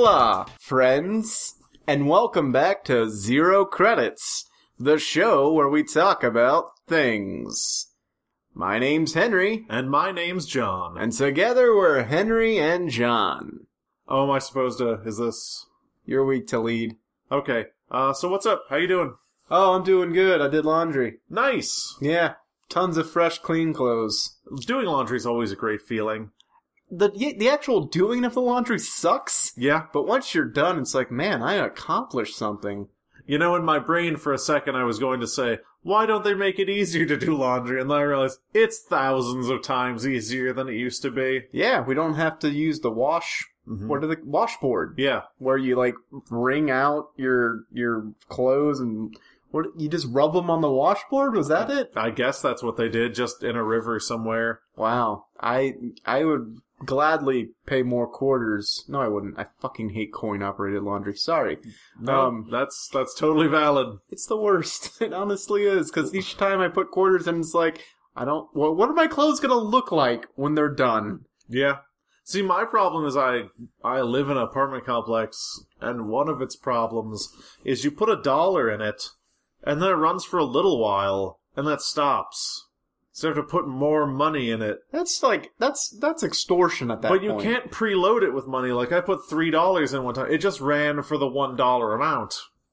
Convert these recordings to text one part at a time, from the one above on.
Hola, friends, and welcome back to Zero Credits, the show where we talk about things. My name's Henry. And my name's John. And together we're Henry and John. Oh, am I supposed to... Is this... You're weak to lead. Okay. So what's up? How you doing? Oh, I'm doing good. I did laundry. Nice! Yeah, tons of fresh, clean clothes. Doing laundry is always a great feeling. The actual doing of the laundry sucks. Yeah. But once you're done, it's like, man, I accomplished something. You know, in my brain for a second I was going to say, why don't they make it easier to do laundry? And then I realized it's thousands of times easier than it used to be. Yeah, we don't have to use the washboard. Yeah. Where you, like, wring out your clothes and... you just rub them on the washboard? Was that it? I guess that's what they did, just in a river somewhere. Wow. I would gladly pay more quarters. No, I wouldn't. I fucking hate coin-operated laundry. Sorry. No, that's totally valid. It's the worst. It honestly is, because each time I put quarters in, it's like, what are my clothes gonna look like when they're done? Yeah. See, my problem is I live in an apartment complex, and one of its problems is you put $1 in it, and then it runs for a little while, and that stops. So you have to put more money in it. That's extortion at that point. But you can't preload it with money. Like, I put $3 in one time. It just ran for the $1 amount.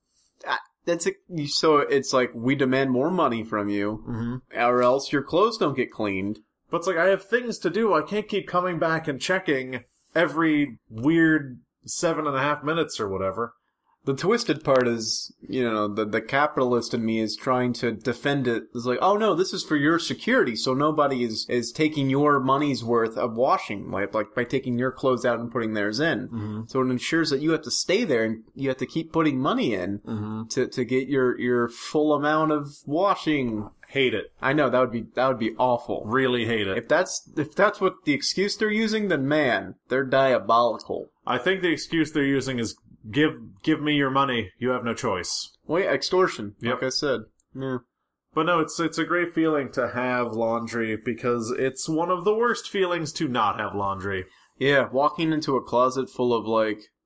So it's like, we demand more money from you, or else your clothes don't get cleaned. But it's like, I have things to do. I can't keep coming back and checking every weird 7.5 minutes or whatever. The twisted part is, the capitalist in me is trying to defend it. It's like, oh no, this is for your security, so nobody is taking your money's worth of washing, like by taking your clothes out and putting theirs in. Mm-hmm. So it ensures that you have to stay there and you have to keep putting money in to get your full amount of washing. Hate it. I know, that would be awful. Really hate it. If that's what the excuse they're using, then man, they're diabolical. I think the excuse they're using is give me your money. You have no choice. Well, yeah, extortion. Yep. Like I said. Yeah. But no, it's a great feeling to have laundry because it's one of the worst feelings to not have laundry. Yeah, walking into a closet full of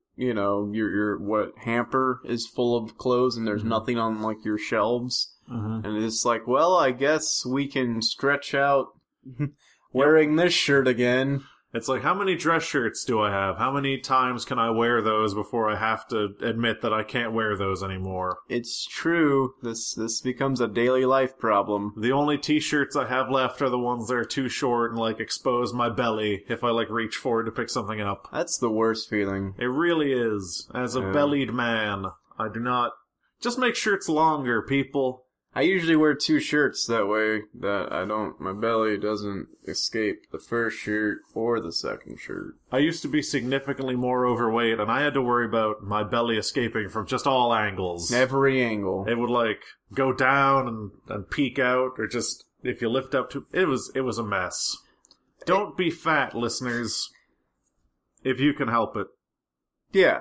your hamper is full of clothes and there's nothing on like your shelves. Mm-hmm. And it's like, well, I guess we can stretch out wearing this shirt again. It's like, how many dress shirts do I have? How many times can I wear those before I have to admit that I can't wear those anymore? It's true. This becomes a daily life problem. The only t-shirts I have left are the ones that are too short and, expose my belly if I, reach forward to pick something up. That's the worst feeling. It really is. As a bellied man, I do not... Just make shirts longer, people. I usually wear 2 shirts that way that my belly doesn't escape the first shirt or the second shirt. I used to be significantly more overweight and I had to worry about my belly escaping from just all angles. Every angle. It would go down and peek out or just if you lift up it was a mess. Don't be fat, listeners. If you can help it. Yeah.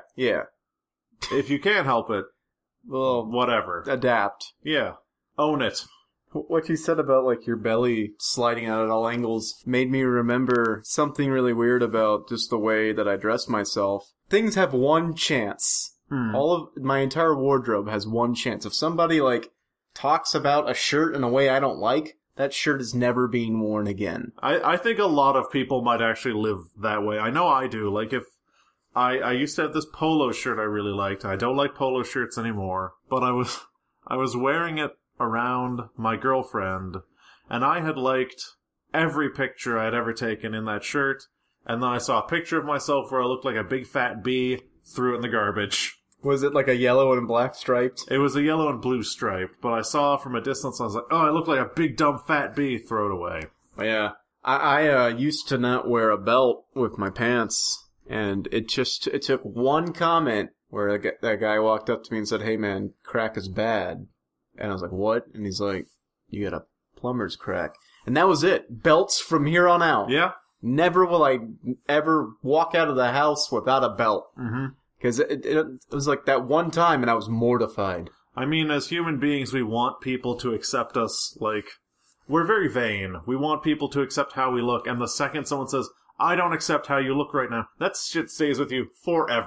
If you can't help it, well, whatever. Adapt. Yeah. Own it. What you said about, your belly sliding out at all angles made me remember something really weird about just the way that I dress myself. Things have one chance. All of my entire wardrobe has one chance. If somebody, talks about a shirt in a way I don't like, that shirt is never being worn again. I think a lot of people might actually live that way. I know I do. If I used to have this polo shirt I really liked. I don't like polo shirts anymore. But I was wearing it around my girlfriend, and I had liked every picture I had ever taken in that shirt, and then I saw a picture of myself where I looked like a big fat bee, threw it in the garbage. Was it a yellow and black striped? It was a yellow and blue striped, but I saw from a distance, I was like, oh, I look like a big dumb fat bee, throw it away. Yeah. I used to not wear a belt with my pants, and it took one comment where that guy walked up to me and said, hey man, crack is bad. And I was like, what? And he's like, you got a plumber's crack. And that was it. Belts from here on out. Yeah. Never will I ever walk out of the house without a belt. Because it was like that one time and I was mortified. I mean, as human beings, we want people to accept us, we're very vain. We want people to accept how we look. And the second someone says, I don't accept how you look right now, that shit stays with you forever.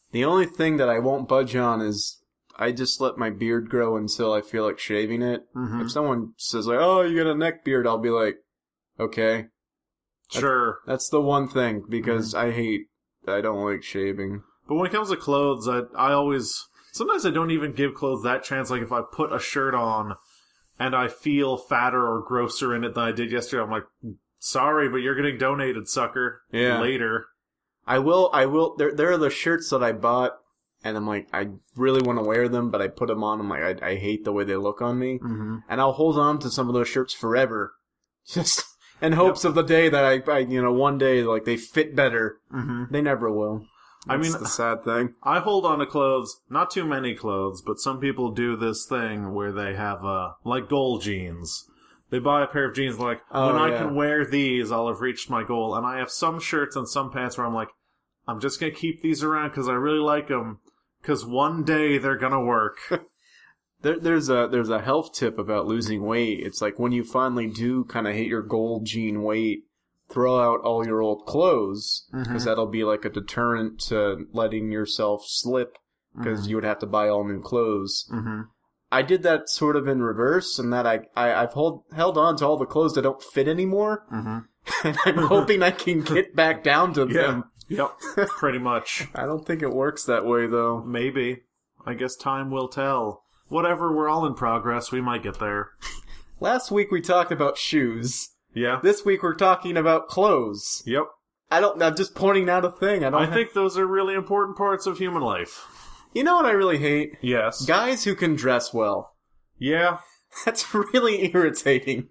The only thing that I won't budge on is I just let my beard grow until I feel like shaving it. Mm-hmm. If someone says like, "Oh, you got a neck beard," I'll be like, "Okay." Sure. That's the one thing, because I don't like shaving. But when it comes to clothes, I always... Sometimes I don't even give clothes that chance. Like, if I put a shirt on and I feel fatter or grosser in it than I did yesterday, I'm like, sorry, but you're getting donated, sucker. Yeah. Later. I will, there are the shirts that I bought, and I'm like, I really want to wear them, but I put them on, I'm like, I hate the way they look on me. Mm-hmm. And I'll hold on to some of those shirts forever. Just in hopes of the day that I one day, like, they fit better. Mm-hmm. They never will. That's the sad thing. I hold on to clothes, not too many clothes, but some people do this thing where they have, like goal jeans. They buy a pair of jeans like, when I can wear these, I'll have reached my goal. And I have some shirts and some pants where I'm like, I'm just going to keep these around because I really like them, because one day they're going to work. There's a health tip about losing weight. It's like when you finally do kind of hit your goal jean weight, throw out all your old clothes, because that'll be like a deterrent to letting yourself slip, because you would have to buy all new clothes. Mm-hmm. I did that sort of in reverse, and that I've held on to all the clothes that don't fit anymore, and I'm hoping I can get back down to them. Yep, pretty much. I don't think it works that way, though. Maybe. I guess time will tell. Whatever, we're all in progress. We might get there. Last week we talked about shoes. Yeah. This week we're talking about clothes. Yep. I'm just pointing out a thing. I think those are really important parts of human life. You know what I really hate? Yes. Guys who can dress well. Yeah. That's really irritating.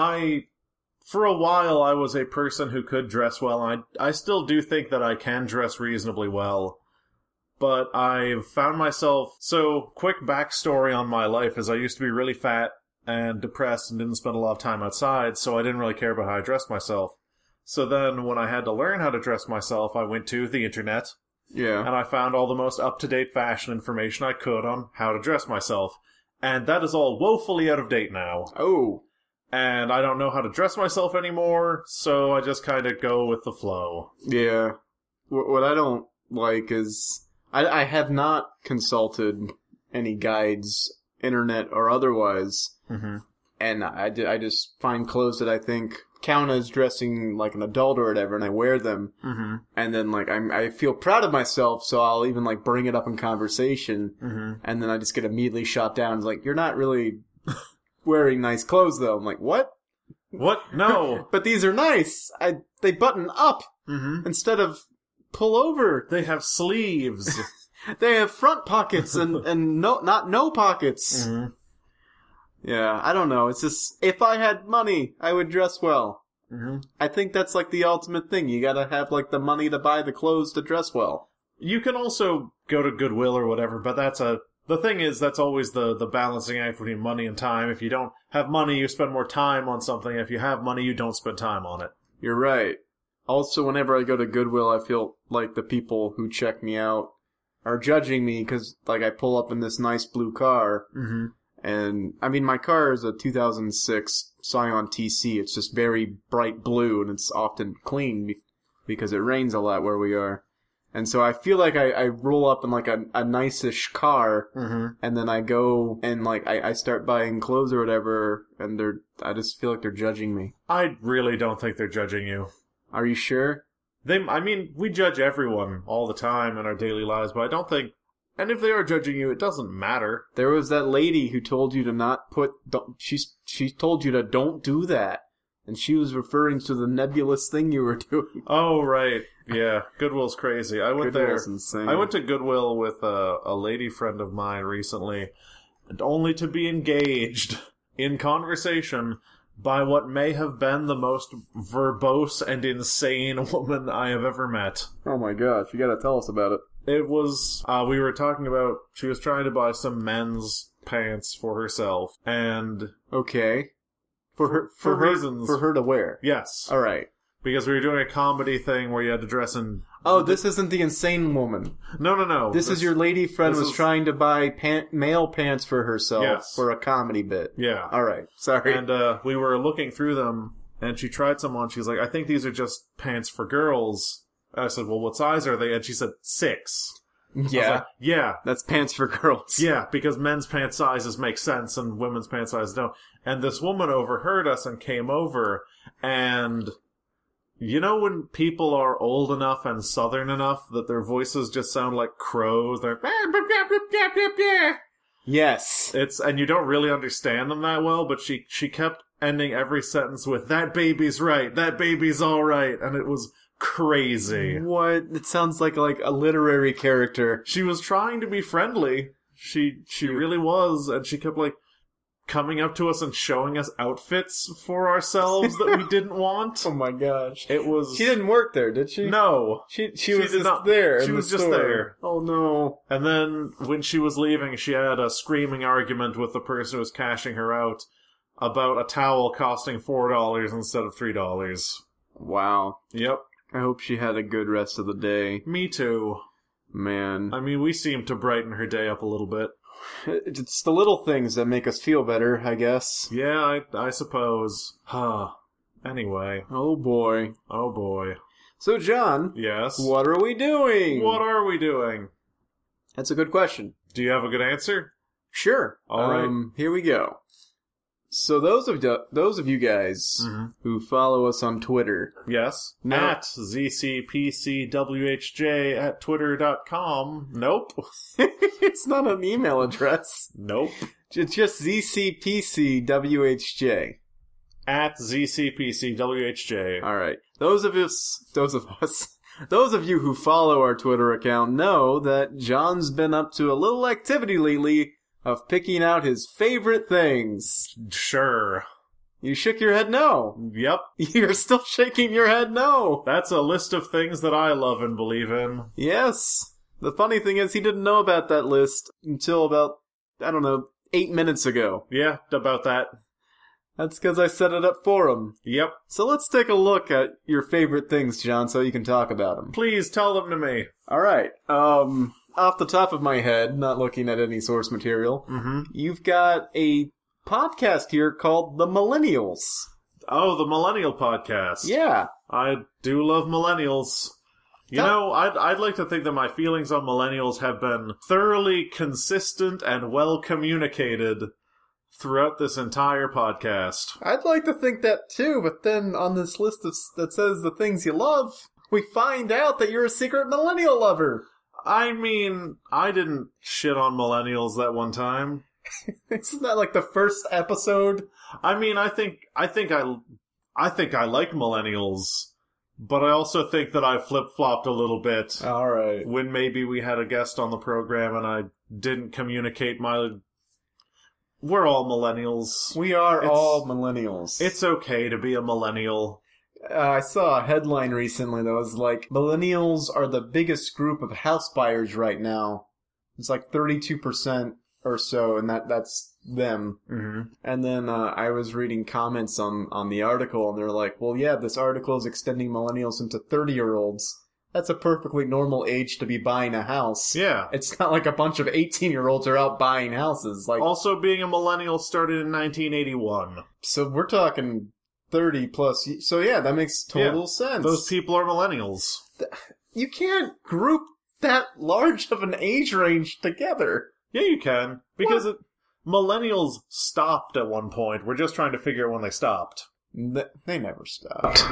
For a while, I was a person who could dress well, and I still do think that I can dress reasonably well. But I've found myself... So, quick backstory on my life is I used to be really fat and depressed and didn't spend a lot of time outside, so I didn't really care about how I dressed myself. So then, when I had to learn how to dress myself, I went to the internet, Yeah. and I found all the most up-to-date fashion information I could on how to dress myself. And that is all woefully out of date now. Oh. And I don't know how to dress myself anymore, so I just kind of go with the flow. Yeah. What I don't like is... I have not consulted any guides, internet or otherwise, and I just find clothes that I think count as dressing like an adult or whatever, and I wear them, and then like I feel proud of myself, so I'll even like bring it up in conversation, and then I just get immediately shot down. It's like, you're not really wearing nice clothes though. I'm like, what? What? No. But these are nice. They button up instead of pull over. They have sleeves. They have front pockets and no pockets. Yeah, I don't know. It's just, if I had money, I would dress well. I think that's like the ultimate thing. You gotta have like the money to buy the clothes to dress well. You can also go to Goodwill or whatever, but the thing is, that's always the balancing act between money and time. If you don't have money, you spend more time on something. If you have money, you don't spend time on it. You're right. Also, whenever I go to Goodwill, I feel like the people who check me out are judging me because, like, I pull up in this nice blue car, and, I mean, my car is a 2006 Scion TC. It's just very bright blue, and it's often clean because it rains a lot where we are. And so I feel like I roll up in, like, a nice-ish car, and then I go and, like, I start buying clothes or whatever, and I just feel like they're judging me. I really don't think they're judging you. Are you sure? We judge everyone all the time in our daily lives, but I don't think... And if they are judging you, it doesn't matter. There was that lady who told you to not put... She told you to don't do that. And she was referring to the nebulous thing you were doing. Oh, right. Yeah, Goodwill's crazy. I went Goodwill's there. Insane. I went to Goodwill with a lady friend of mine recently, and only to be engaged in conversation by what may have been the most verbose and insane woman I have ever met. Oh my gosh, you gotta tell us about it. It was, we were talking about, she was trying to buy some men's pants for herself, and... Okay. For reasons. For her to wear? Yes. Alright. Because we were doing a comedy thing where you had to dress in... Oh, this isn't the insane woman. No. This is your lady friend was trying to buy male pants for herself for a comedy bit. Yeah. Alright, sorry. And we were looking through them, and she tried some on. She's like, I think these are just pants for girls. I said, well, what size are they? And she said, 6. I was Yeah. like, yeah, That's pants for girls. yeah, because men's pant sizes make sense and women's pant sizes don't. And this woman overheard us and came over, and you know when people are old enough and southern enough that their voices just sound like crows? They're Yes. and you don't really understand them that well, but she kept ending every sentence with, "That baby's right, that baby's alright," and it was crazy. What? It sounds like a literary character. She was trying to be friendly. She really was, and she kept coming up to us and showing us outfits for ourselves that we didn't want. Oh my gosh. It was She didn't work there, did she? no. She was did just not- there. she in the was just store. there. Oh no. And then when she was leaving, she had a screaming argument with the person who was cashing her out about a towel costing $4 instead of $3. Wow. Yep, I hope she had a good rest of the day. me too. Man. I mean, we seemed to brighten her day up a little bit. It's the little things that make us feel better, I guess. Yeah, I suppose. Anyway. Oh boy. Oh boy. So, John, Yes? what are we doing? What are we doing? That's a good question. Do you have a good answer? Sure. All right. Here we go. So those of you guys who follow us on Twitter, Yes. No. At ZCPCWHJ at twitter.com. Nope. it's not an email address. Nope. It's just ZCPCWHJ. At ZCPCWHJ. All right. Those of you who follow our Twitter account know that John's been up to a little activity lately of picking out his favorite things. Sure. You shook your head no. Yep. You're still shaking your head no. That's a list of things that I love and believe in. Yes. The funny thing is he didn't know about that list until about, 8 minutes ago. Yeah, about that. That's because I set it up for him. Yep. So let's take a look at your favorite things, John, so you can talk about them. Please tell them to me. All right. Off the top of my head, not looking at any source material, you've got a podcast here called The Millennials. Oh, the Millennial Podcast. Yeah. I do love millennials. I'd like to think that my feelings on millennials have been thoroughly consistent and well communicated throughout this entire podcast. I'd like to think that too, but then on this list that says the things you love, we find out that you're a secret millennial lover. I mean, I didn't shit on millennials that one time. Isn't that like the first episode? I mean, I think I like millennials, but I also think that I flip-flopped a little bit All right. when maybe we had a guest on the program and I didn't communicate We're all millennials. We are all millennials. It's okay to be a millennial. I saw a headline recently that was like, millennials are the biggest group of house buyers right now. It's like 32% or so, and that's them. Mm-hmm. And then I was reading comments on the article, and they're like, well, yeah, this article is extending millennials into 30-year-olds. That's a perfectly normal age to be buying a house. Yeah. It's not like a bunch of 18-year-olds are out buying houses. Like, Also, being a millennial started in 1981. so we're talking 30 plus. So yeah, that makes total sense. Those people are millennials. You can't group that large of an age range together. Yeah, you can. Because millennials stopped at one point. We're just trying to figure out when they stopped. They never stopped.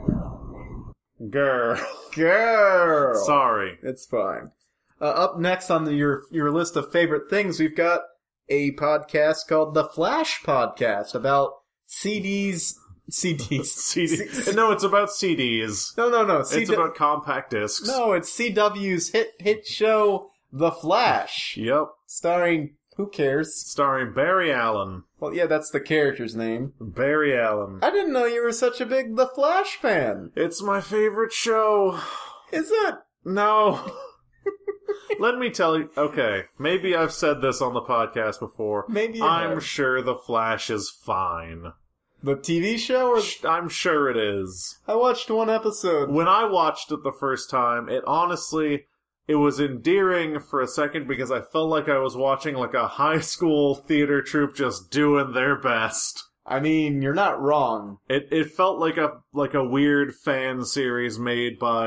Grr. Girl. Sorry. It's fine. Up next on your list of favorite things, we've got a podcast called The Flash Podcast about CDs. No, it's about CDs. No. It's about compact discs. No, it's CW's hit show, The Flash. Yep. Starring, who cares? Starring Barry Allen. Well, yeah, that's the character's name. Barry Allen. I didn't know you were such a big The Flash fan. It's my favorite show. Is it? No. Let me tell you. Okay, maybe I've said this on the podcast before. Maybe you I'm have. sure The Flash is fine. The TV show? Or I'm sure it is. I watched one episode. When I watched it the first time, it was endearing for a second because I felt like I was watching like a high school theater troupe just doing their best. I mean, you're not wrong. It felt like a weird fan series made by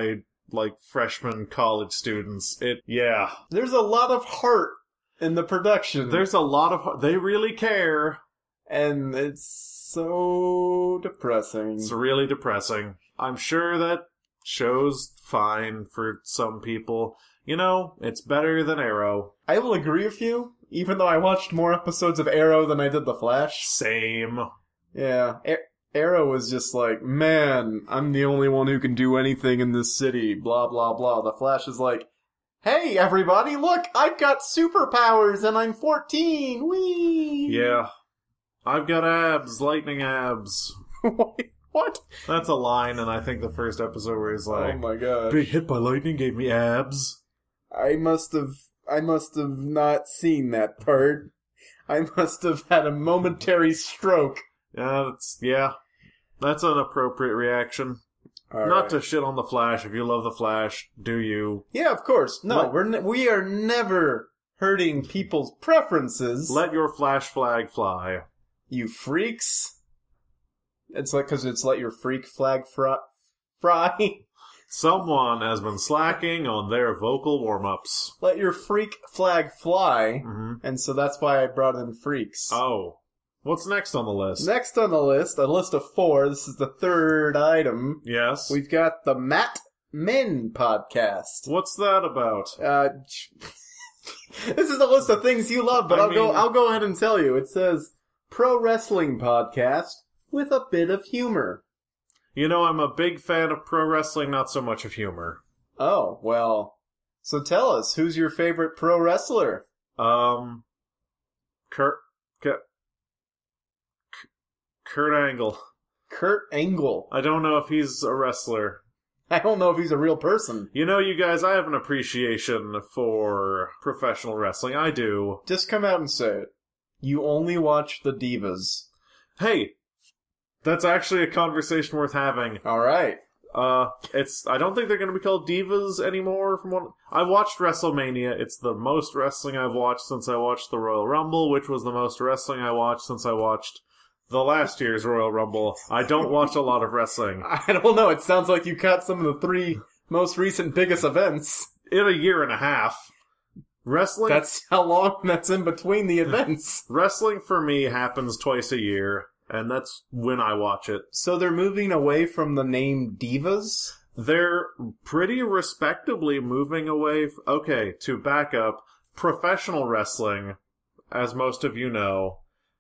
like freshman college students. There's a lot of heart in the production. There's a lot of... They really care. And it's so depressing. It's really depressing. I'm sure that show's fine for some people. You know, it's better than Arrow. I will agree with you, even though I watched more episodes of Arrow than I did The Flash. Same. Yeah, Arrow was just like, man, I'm the only one who can do anything in this city, blah, blah, blah. The Flash is like, hey, everybody, look, I've got superpowers and I'm 14, whee! Yeah. I've got abs, lightning abs. What? That's a line in, I think, the first episode where he's like, oh my god. Being hit by lightning gave me abs. I must have not seen that part. I must have had a momentary stroke. Yeah, that's an appropriate reaction. Not to shit on The Flash. If you love The Flash, do you? Yeah, of course. No, we are never hurting people's preferences. Let your Flash flag fly. You freaks. It's like, because it's let your freak flag fry. Someone has been slacking on their vocal warm-ups. Let your freak flag fly, and so that's why I brought in freaks. Oh. What's next on the list? Next on the list, a list of 4, this is the third item. Yes. We've got the Matt Men podcast. What's that about? This is a list of things you love, but I'll go ahead and tell you. It says, pro wrestling podcast with a bit of humor. You know, I'm a big fan of pro wrestling, not so much of humor. Oh, well. So tell us, who's your favorite pro wrestler? Kurt Angle. Kurt Angle. I don't know if he's a wrestler. I don't know if he's a real person. You know, you guys, I have an appreciation for professional wrestling. I do. Just come out and say it. You only watch the Divas. Hey, that's actually a conversation worth having. All right. I don't think they're going to be called Divas anymore. I watched WrestleMania. It's the most wrestling I've watched since I watched the Royal Rumble, which was the most wrestling I watched since I watched the last year's Royal Rumble. I don't watch a lot of wrestling. I don't know. It sounds like you caught some of the 3 most recent biggest events. In a year and a half. Wrestling? That's how long that's in between the events. Wrestling for me happens twice a year, and that's when I watch it. So they're moving away from the name Divas? They're pretty respectably moving away. Okay, to back up, professional wrestling, as most of you know,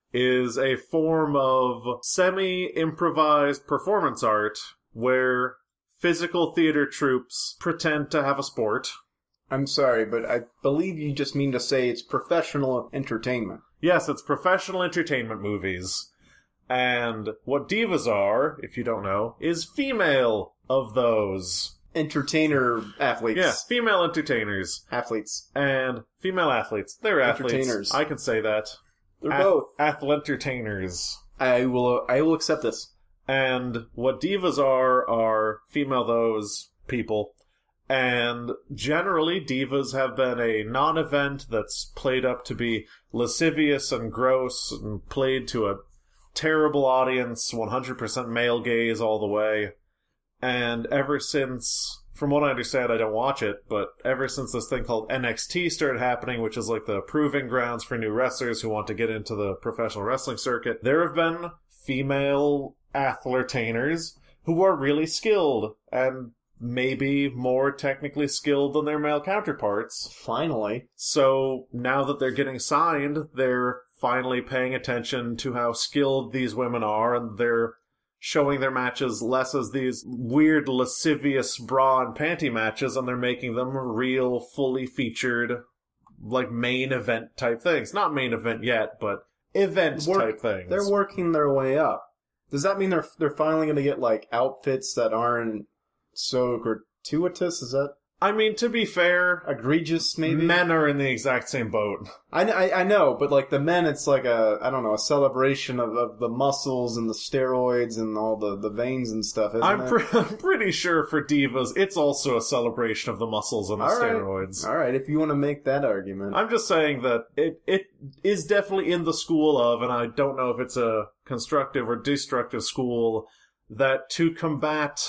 is a form of semi-improvised performance art where physical theater troupes pretend to have a sport. I'm sorry, but I believe you just mean to say it's professional entertainment. Yes, it's professional entertainment movies. And what divas are, if you don't know, is female of those. Entertainer athletes. Yeah, female entertainers. Athletes. And female athletes. They're athletes. Entertainers. I can say that. They're both. Athlete-entertainers. I will accept this. And what divas are female those people. And generally, divas have been a non-event that's played up to be lascivious and gross and played to a terrible audience, 100% male gaze all the way. And ever since, from what I understand, I don't watch it, but ever since this thing called NXT started happening, which is like the proving grounds for new wrestlers who want to get into the professional wrestling circuit, there have been female athletainers who are really skilled and maybe more technically skilled than their male counterparts. Finally. So now that they're getting signed, they're finally paying attention to how skilled these women are, and they're showing their matches less as these weird, lascivious bra and panty matches, and they're making them real, fully featured, like, main event type things. Not main event yet, but event type things. They're working their way up. Does that mean they're finally going to get, like, outfits that aren't so gratuitous? Is that... I mean, to be fair... egregious, maybe? Men are in the exact same boat. I know, but like the men, it's like a celebration of the muscles and the steroids and all the veins and stuff, isn't it? I'm pretty sure for divas, it's also a celebration of the muscles and the steroids. All right, if you want to make that argument. I'm just saying that it is definitely in the school of, and I don't know if it's a constructive or destructive school, that to combat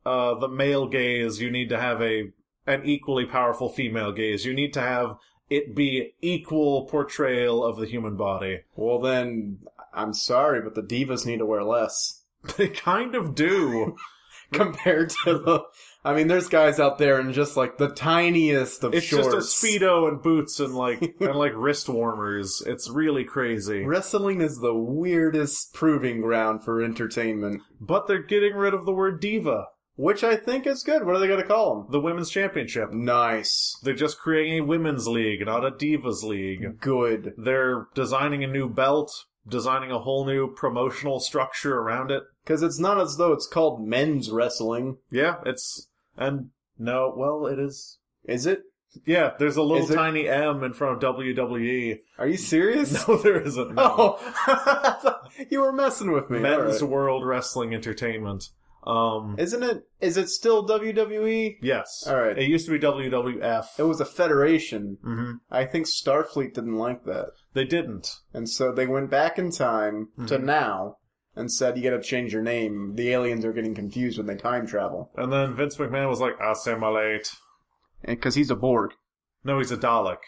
the male gaze, you need to have an equally powerful female gaze. You need to have it be equal portrayal of the human body. Well, then, I'm sorry, but the divas need to wear less. They kind of do. Compared to the... I mean, there's guys out there in just, like, the tiniest of shorts. It's just a Speedo and boots and, like, wrist warmers. It's really crazy. Wrestling is the weirdest proving ground for entertainment. But they're getting rid of the word diva. Which I think is good. What are they going to call them? The Women's Championship. Nice. They're just creating a women's league, not a divas league. Good. They're designing a new belt, designing a whole new promotional structure around it. Because it's not as though it's called men's wrestling. Yeah, it's... And no, well, it is. Is it? Yeah, there's a little tiny M in front of WWE. Are you serious? No, there isn't. No. Oh, you were messing with me. Men's World Wrestling Entertainment. Isn't it? Is it still WWE? Yes. All right. It used to be WWF. It was a federation. Mm-hmm. I think Starfleet didn't like that. They didn't. And so they went back in time to now and said, you gotta change your name. The aliens are getting confused when they time travel. And then Vince McMahon was like, assimilate. Because he's a Borg. No, he's a Dalek.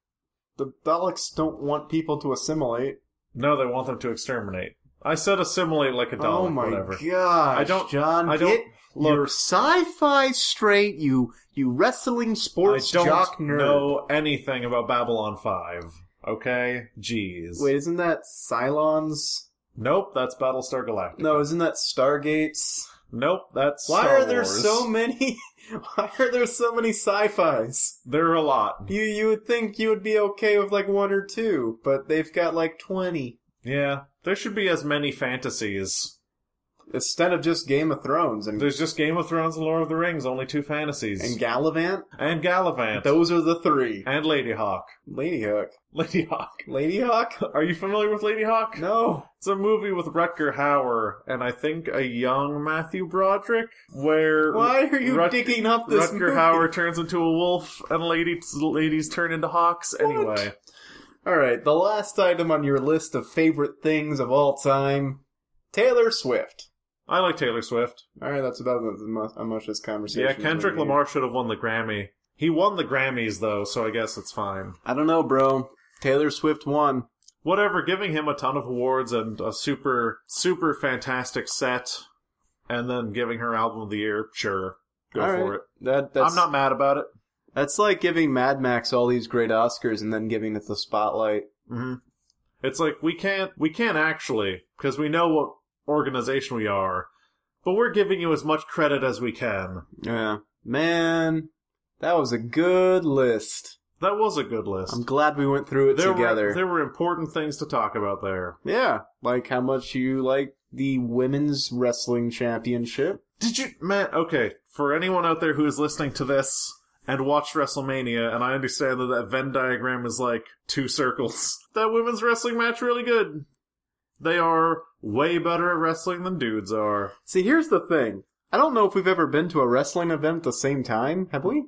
The Daleks don't want people to assimilate. No, they want them to exterminate. I said assimilate like a Dalek, oh my whatever. gosh, John, get your sci-fi straight, you wrestling sports jock nerd. I don't know anything about Babylon 5, okay? Jeez. Wait, isn't that Cylons? Nope, that's Battlestar Galactica. No, isn't that Stargates? Nope, that's Why Star are there Wars. so many? Why are there so many sci-fis? There are a lot. You would think you would be okay with like one or two, but they've got like 20. Yeah, there should be as many fantasies. Instead of just Game of Thrones. And there's just Game of Thrones and Lord of the Rings, only 2 fantasies. And Gallivant? And Gallivant. Those are the 3. And Ladyhawk. Ladyhawk. Ladyhawk. Ladyhawk? Are you familiar with Ladyhawk? No. It's a movie with Rutger Hauer and I think a young Matthew Broderick, where... Why are you digging up this movie? Rutger Hauer turns into a wolf and ladies turn into hawks. What? Anyway. Alright, the last item on your list of favorite things of all time. Taylor Swift. I like Taylor Swift. Alright, that's about how much this conversation Yeah, Kendrick Lamar should have won the Grammy. He won the Grammys, though, so I guess it's fine. I don't know, bro. Taylor Swift won. Whatever, giving him a ton of awards and a super, super fantastic set, and then giving her Album of the Year, sure. Go for it. That's, I'm not mad about it. That's like giving Mad Max all these great Oscars and then giving it the spotlight. Mm-hmm. It's like, we can't actually, because we know what organization we are, but we're giving you as much credit as we can. Yeah. Man, that was a good list. That was a good list. I'm glad we went through it together. There were important things to talk about there. Yeah, like how much you like the Women's Wrestling Championship. Did you, man, okay, for anyone out there who is listening to this and watched WrestleMania, and I understand that Venn diagram is like 2 circles, that women's wrestling match really good. They are way better at wrestling than dudes are. See, here's the thing. I don't know if we've ever been to a wrestling event at the same time. Have we?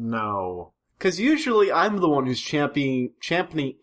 No. Because usually I'm the one who's champing at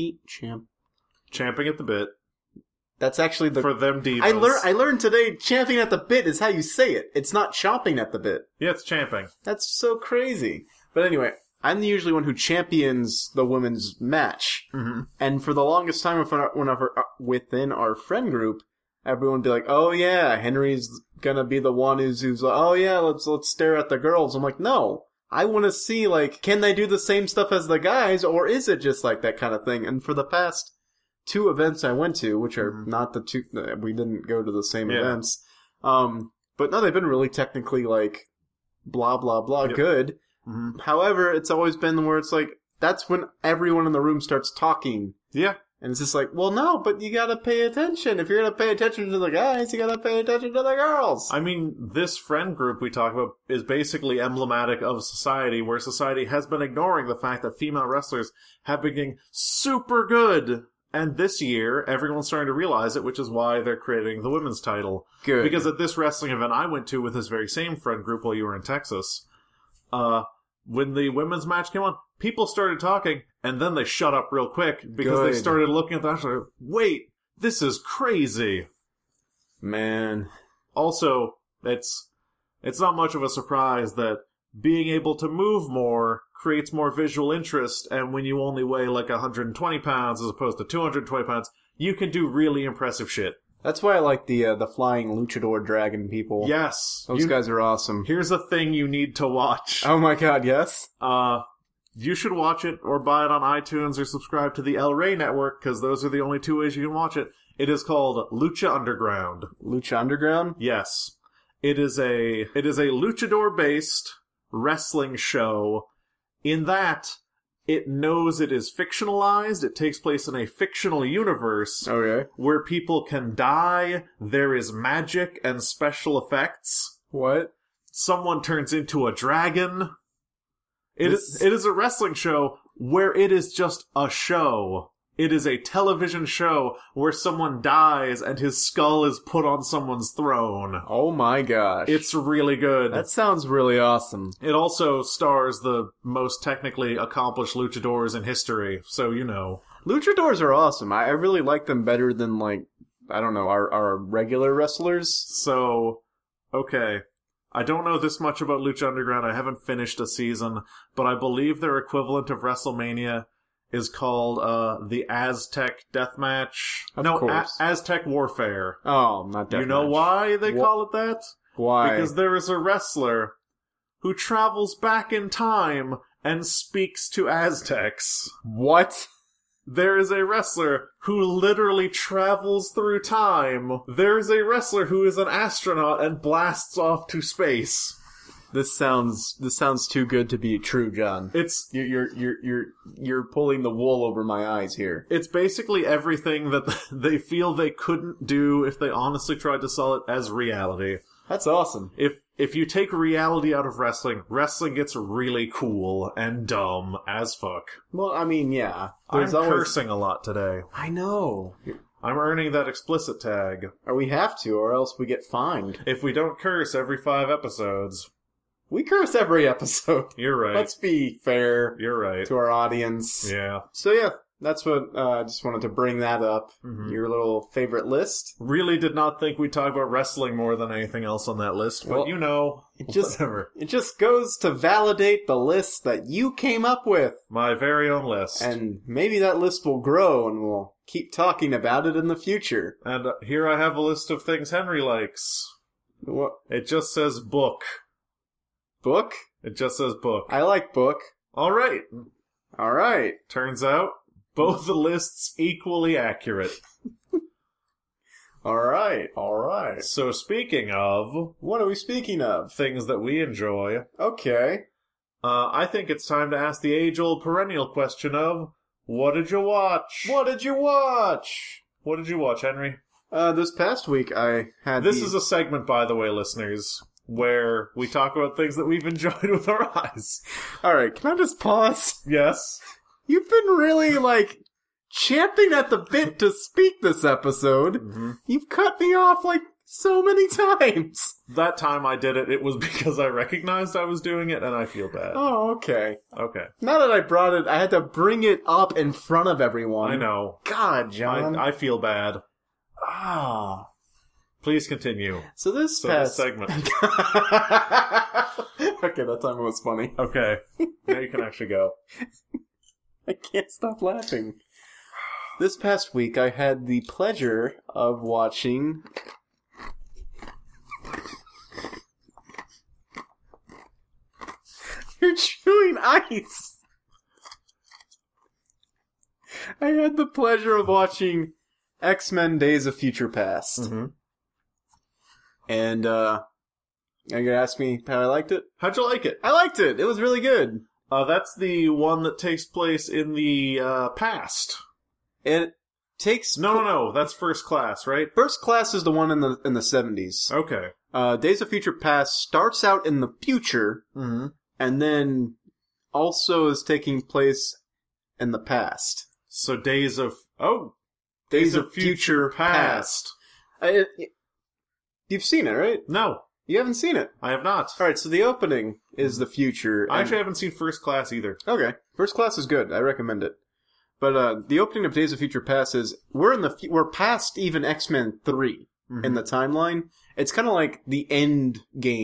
the bit. That's actually the... For them divas. I learned today, champing at the bit is how you say it. It's not chomping at the bit. Yeah, it's champing. That's so crazy. But anyway, I'm usually one who champions the women's match. Mm-hmm. And for the longest time within our friend group, everyone would be like, oh yeah, Henry's gonna be the one who's like, oh yeah, let's stare at the girls. I'm like, no. I want to see, like, can they do the same stuff as the guys, or is it just like that kind of thing? And for the past 2 events I went to, which are not the 2, we didn't go to the same events, but no, they've been really technically, like, blah, blah, blah, good. Mm-hmm. However, it's always been where it's like, that's when everyone in the room starts talking. Yeah. And it's just like, well, no, but you gotta pay attention. If you're gonna pay attention to the guys, you gotta pay attention to the girls. I mean, this friend group we talk about is basically emblematic of society, where society has been ignoring the fact that female wrestlers have been getting super good. And this year, everyone's starting to realize it, which is why they're creating the women's title. Good. Because at this wrestling event I went to with this very same friend group while you were in Texas, when the women's match came on, people started talking, and then they shut up real quick because they started looking at that and like, wait, this is crazy. Man. Also, it's it's not much of a surprise that being able to move more creates more visual interest, and when you only weigh like 120 pounds as opposed to 220 pounds, you can do really impressive shit. That's why I like the flying luchador dragon people. Yes. Those guys are awesome. Here's a thing you need to watch. Oh my god, yes? You should watch it or buy it on iTunes or subscribe to the El Rey Network, because those are the only two ways you can watch it. It is called Lucha Underground. Lucha Underground? Yes. It is a luchador-based wrestling show in that it knows it is fictionalized. It takes place in a fictional universe where people can die. There is magic and special effects. What? Someone turns into a dragon. It is a wrestling show where it is just a show. It is a television show where someone dies and his skull is put on someone's throne. Oh my gosh. It's really good. That sounds really awesome. It also stars the most technically accomplished luchadors in history, so you know. Luchadors are awesome. I really like them better than, like, I don't know, our regular wrestlers. So, okay. I don't know this much about Lucha Underground. I haven't finished a season, but I believe their equivalent of WrestleMania is called the Aztec Deathmatch. Of course. Aztec Warfare. Oh, not Deathmatch. You know why they call it that? Why? Because there is a wrestler who travels back in time and speaks to Aztecs. What? There is a wrestler who literally travels through time. There is a wrestler who is an astronaut and blasts off to space. This sounds too good to be true, John. It's you're pulling the wool over my eyes here. It's basically everything that they feel they couldn't do if they honestly tried to sell it as reality. That's awesome. If you take reality out of wrestling, wrestling gets really cool and dumb as fuck. Well, I mean, yeah. I'm cursing a lot today. I know. I'm earning that explicit tag. Or we have to, or else we get fined. If we don't curse every 5 episodes... We curse every episode. You're right. Let's be fair. You're right. To our audience. Yeah. So yeah, that's what, I just wanted to bring that up. Mm-hmm. Your little favorite list. Really did not think we'd talk about wrestling more than anything else on that list, but you know, whatever. It just goes to validate the list that you came up with. My very own list. And maybe that list will grow and we'll keep talking about it in the future. And here I have a list of things Henry likes. What? It just says book. Book? It just says book. I like book. All right. Turns out, both the lists equally accurate. All right. So speaking of... What are we speaking of? Things that we enjoy. Okay. I think it's time to ask the age-old perennial question of, what did you watch? What did you watch? What did you watch, Henry? This past week I had This is a segment, by the way, listeners, where we talk about things that we've enjoyed with our eyes. Alright, can I just pause? Yes? You've been really, champing at the bit to speak this episode. Mm-hmm. You've cut me off, so many times. That time I did it, it was because I recognized I was doing it, and I feel bad. Oh, okay. Okay. Now that I brought it, I had to bring it up in front of everyone. I know. God, John. I feel bad. Ah. Please continue. So this segment. Okay, that time it was funny. Okay. Now you can actually go. I can't stop laughing. This past week, I had the pleasure of watching... You're chewing ice! I had the pleasure of watching X-Men Days of Future Past. Mm-hmm. And, are you gonna ask me how I liked it? How'd you like it? I liked it! It was really good. That's the one that takes place in the, past. It takes... No, that's First Class, right? First Class is the one in the 70s. Okay. Days of Future Past starts out in the future, mm-hmm. and then also is taking place in the past. So Days of Future Past. You've seen it, right? No. You haven't seen it. I have not. Alright, so the opening is the future. I actually haven't seen First Class either. Okay. First Class is good. I recommend it. But the opening of Days of Future Past is, we're past even X-Men 3 in the timeline. It's kind of like the end game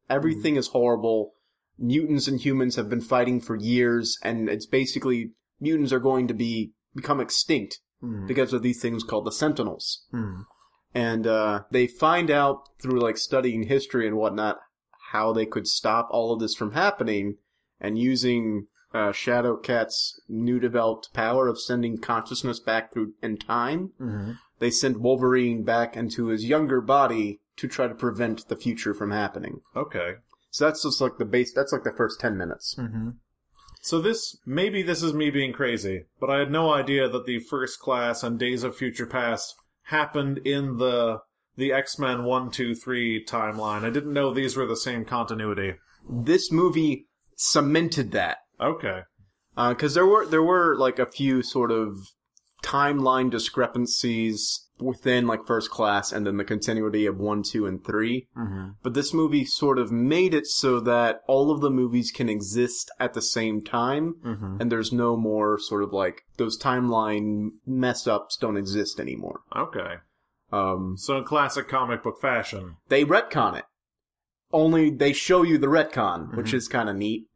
Everything is horrible. Mutants and humans have been fighting for years, and it's basically mutants are going to become extinct because of these things called the Sentinels. And they find out through like studying history and whatnot how they could stop all of this from happening, and using Shadowcat's new developed power of sending consciousness back through in time, they send Wolverine back into his younger body to try to prevent the future from happening. Okay. So that's just like the base. That's like the first 10 minutes. So maybe this is me being crazy, but I had no idea that the First Class and Days of Future Past happened in the X-Men 1, 2, 3 timeline. I didn't know these were the same continuity. This movie cemented that. Okay. Because there were like a few sort of timeline discrepancies within like First Class and then the continuity of 1, 2, and 3. But this movie sort of made it so that all of the movies can exist at the same time, and there's no more sort of like those timeline mess-ups don't exist anymore. Okay. So in classic comic book fashion. They retcon it. Only they show you the retcon, which is kind of neat.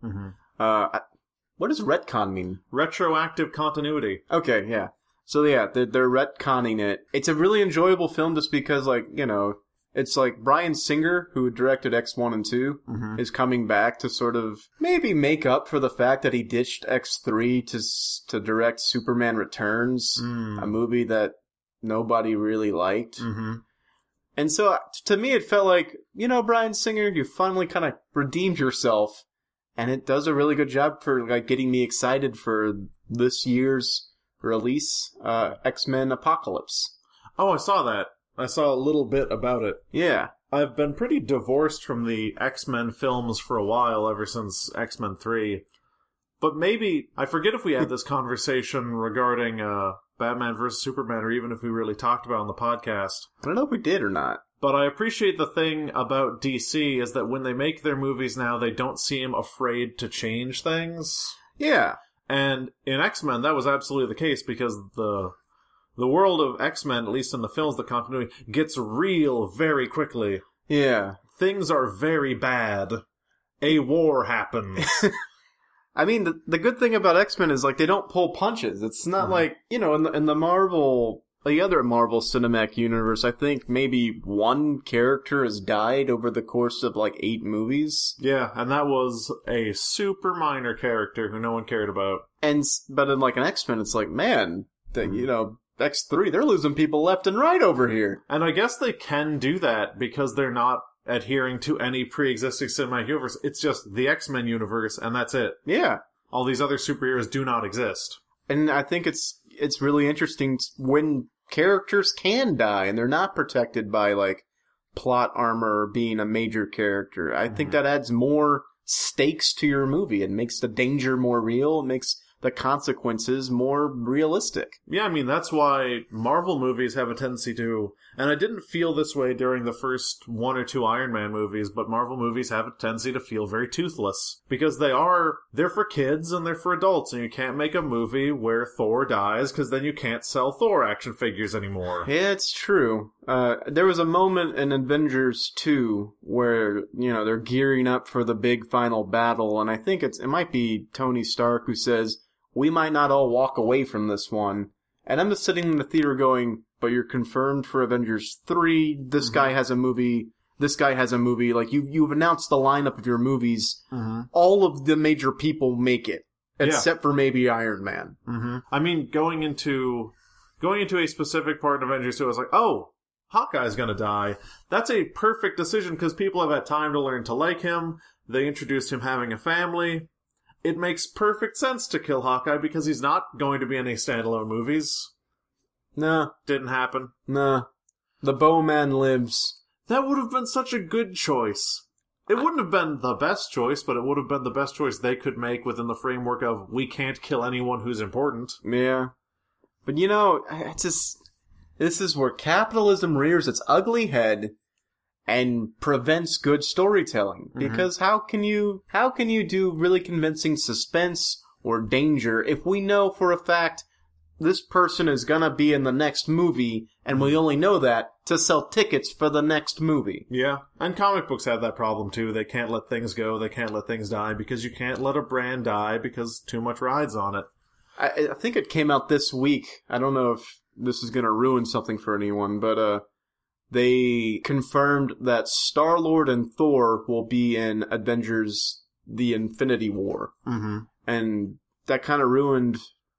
What does retcon mean? Retroactive continuity. Okay, yeah. So yeah, they're retconning it. It's a really enjoyable film just because, like, you know, it's like Bryan Singer, who directed X1 and 2, is coming back to sort of maybe make up for the fact that he ditched X3 to direct Superman Returns, a movie that nobody really liked. And so to me it felt like, you know, Bryan Singer, you finally kind of redeemed yourself, and it does a really good job for like getting me excited for this year's release, X-Men Apocalypse. Oh, I saw that. I saw a little bit about it. Yeah. I've been pretty divorced from the X-Men films for a while, ever since X-Men 3. But maybe, I forget if we had this conversation regarding Batman vs. Superman, or even if we really talked about it on the podcast. I don't know if we did or not. But I appreciate the thing about DC is that when they make their movies now, they don't seem afraid to change things. Yeah. And in X-Men, that was absolutely the case, because the world of X-Men, at least in the films, the continuity, gets real very quickly. Yeah. Things are very bad. A war happens. I mean, the good thing about X-Men is, like, they don't pull punches. It's not like, you know, in the Marvel, the other Marvel Cinematic Universe, I think maybe one character has died over the course of, like, 8 movies. Yeah, and that was a super minor character who no one cared about. But in, like, an X-Men, it's like, man, you know, X3, they're losing people left and right over here. And I guess they can do that because they're not adhering to any pre-existing cinematic universe. It's just the X-Men universe, and that's it. Yeah. All these other superheroes do not exist. And I think it's really interesting when characters can die and they're not protected by, like, plot armor or being a major character. I think that adds more stakes to your movie. It makes the danger more real. It makes the consequences more realistic. Yeah, I mean, that's why Marvel movies have a tendency to, and I didn't feel this way during the first 1 or 2 Iron Man movies, but Marvel movies have a tendency to feel very toothless. Because they're for kids and they're for adults, and you can't make a movie where Thor dies, because then you can't sell Thor action figures anymore. Yeah, it's true. There was a moment in Avengers 2 where, you know, they're gearing up for the big final battle, and I think it might be Tony Stark who says, we might not all walk away from this one. And I'm just sitting in the theater going, but you're confirmed for Avengers 3. This guy has a movie. This guy has a movie. Like, you've announced the lineup of your movies. All of the major people make it, except for maybe Iron Man. I mean, going into a specific part in Avengers 2, I was like, oh, Hawkeye's gonna die. That's a perfect decision, because people have had time to learn to like him. They introduced him having a family. It makes perfect sense to kill Hawkeye because he's not going to be in any standalone movies. Nah. Didn't happen. Nah. The Bowman lives. That would have been such a good choice. It wouldn't have been the best choice, but it would have been the best choice they could make within the framework of, we can't kill anyone who's important. Yeah. But you know, this is where capitalism rears its ugly head and prevents good storytelling. Because how can you do really convincing suspense or danger if we know for a fact this person is gonna be in the next movie, and we only know that to sell tickets for the next movie. Yeah, and comic books have that problem too. They can't let things go, they can't let things die, because you can't let a brand die because too much rides on it. I think it came out this week. I don't know if this is gonna ruin something for anyone, but they confirmed that Star-Lord and Thor will be in Avengers: The Infinity War. Mm-hmm. And that kind of ruined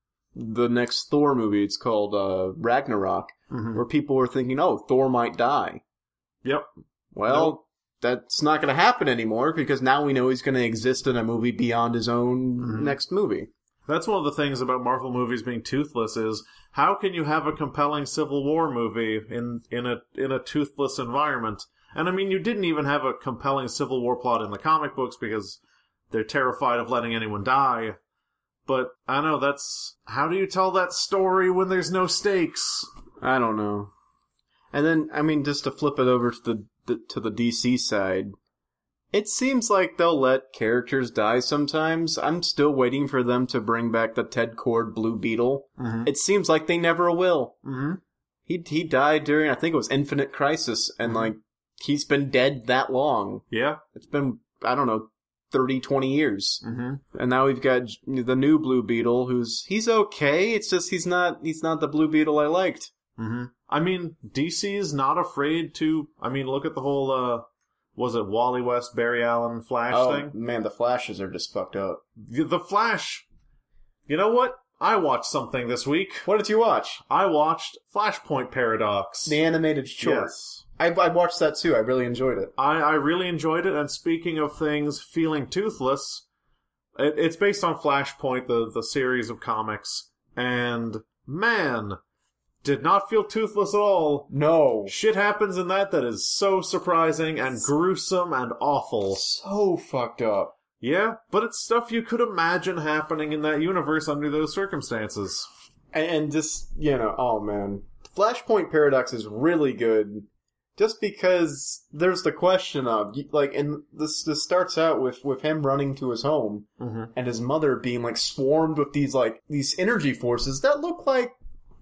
the next Thor movie. It's called Ragnarok, where people were thinking, oh, Thor might die. Yep. Well, that's not going to happen anymore, because now we know he's going to exist in a movie beyond his own next movie. That's one of the things about Marvel movies being toothless is, how can you have a compelling Civil War movie in a toothless environment? And I mean, you didn't even have a compelling Civil War plot in the comic books because they're terrified of letting anyone die. But, I know, how do you tell that story when there's no stakes? I don't know. And then, I mean, just to flip it over to the DC side, it seems like they'll let characters die sometimes. I'm still waiting for them to bring back the Ted Kord Blue Beetle. Mm-hmm. It seems like they never will. Mm-hmm. He died during, I think it was Infinite Crisis, and like, he's been dead that long. Yeah. It's been, I don't know, 30, 20 years. Mm-hmm. And now we've got the new Blue Beetle, he's okay, it's just he's not the Blue Beetle I liked. Mm-hmm. I mean, DC is not afraid to, look at the whole, was it Wally West, Barry Allen, Flash thing? Man, the Flashes are just fucked up. The Flash. You know what? I watched something this week. What did you watch? I watched Flashpoint Paradox. The animated short. Yes. I watched that too. I really enjoyed it. I really enjoyed it, and speaking of things feeling toothless, it's based on Flashpoint, the series of comics, and man, did not feel toothless at all. No. Shit happens in that is so surprising and gruesome and awful. So fucked up. Yeah, but it's stuff you could imagine happening in that universe under those circumstances. And just, oh man. Flashpoint Paradox is really good. Just because there's the question of, like, and this starts out with him running to his home, and his mother being, like, swarmed with these energy forces that look like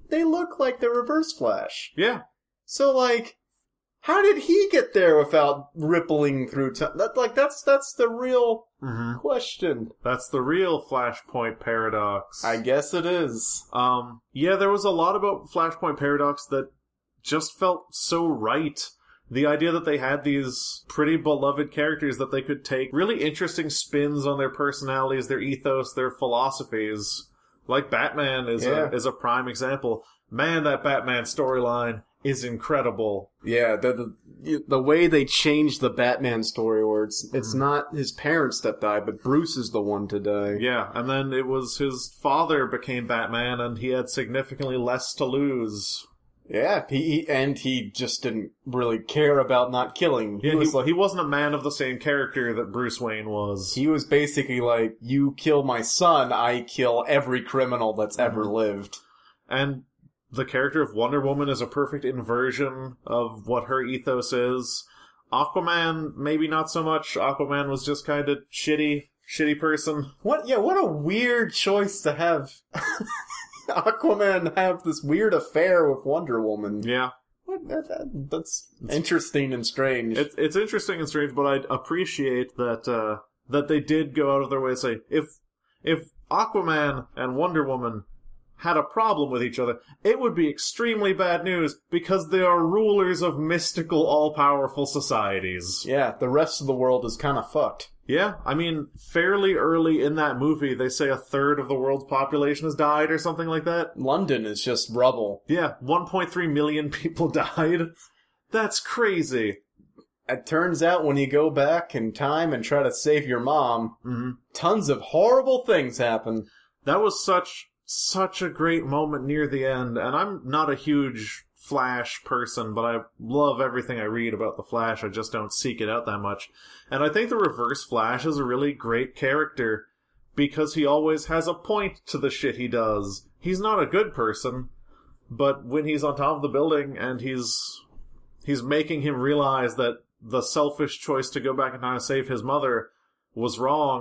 the Reverse Flash. Yeah. So, like, how did he get there without rippling through time? That's the real question. That's the real Flashpoint Paradox. I guess it is. Yeah, there was a lot about Flashpoint Paradox that just felt so right. The idea that they had these pretty beloved characters that they could take really interesting spins on their personalities, their ethos, their philosophies. Like Batman is a prime example. Man, that Batman storyline is incredible. Yeah, the way they changed the Batman story where it's not his parents that die, but Bruce is the one to die. Yeah, and then it was his father became Batman and he had significantly less to lose. Yeah, he just didn't really care about not killing. He wasn't a man of the same character that Bruce Wayne was. He was basically like, you kill my son, I kill every criminal that's ever lived. And the character of Wonder Woman is a perfect inversion of what her ethos is. Aquaman, maybe not so much. Aquaman was just kind of shitty person. What a weird choice to have. Aquaman have this weird affair with Wonder Woman. Yeah. That's interesting and strange. It's interesting and strange, but I appreciate that they did go out of their way to say, if Aquaman and Wonder Woman had a problem with each other, it would be extremely bad news because they are rulers of mystical, all-powerful societies. Yeah, the rest of the world is kind of fucked. Yeah, fairly early in that movie, they say 1/3 of the world's population has died or something like that. London is just rubble. Yeah, 1.3 million people died. That's crazy. It turns out when you go back in time and try to save your mom, tons of horrible things happen. That was such a great moment near the end, and I'm not a huge Flash person, but I love everything I read about the Flash. I just don't seek it out that much. And I think the Reverse Flash is a really great character because he always has a point to the shit he does. He's not a good person, but when he's on top of the building and he's making him realize that the selfish choice to go back in time and save his mother was wrong,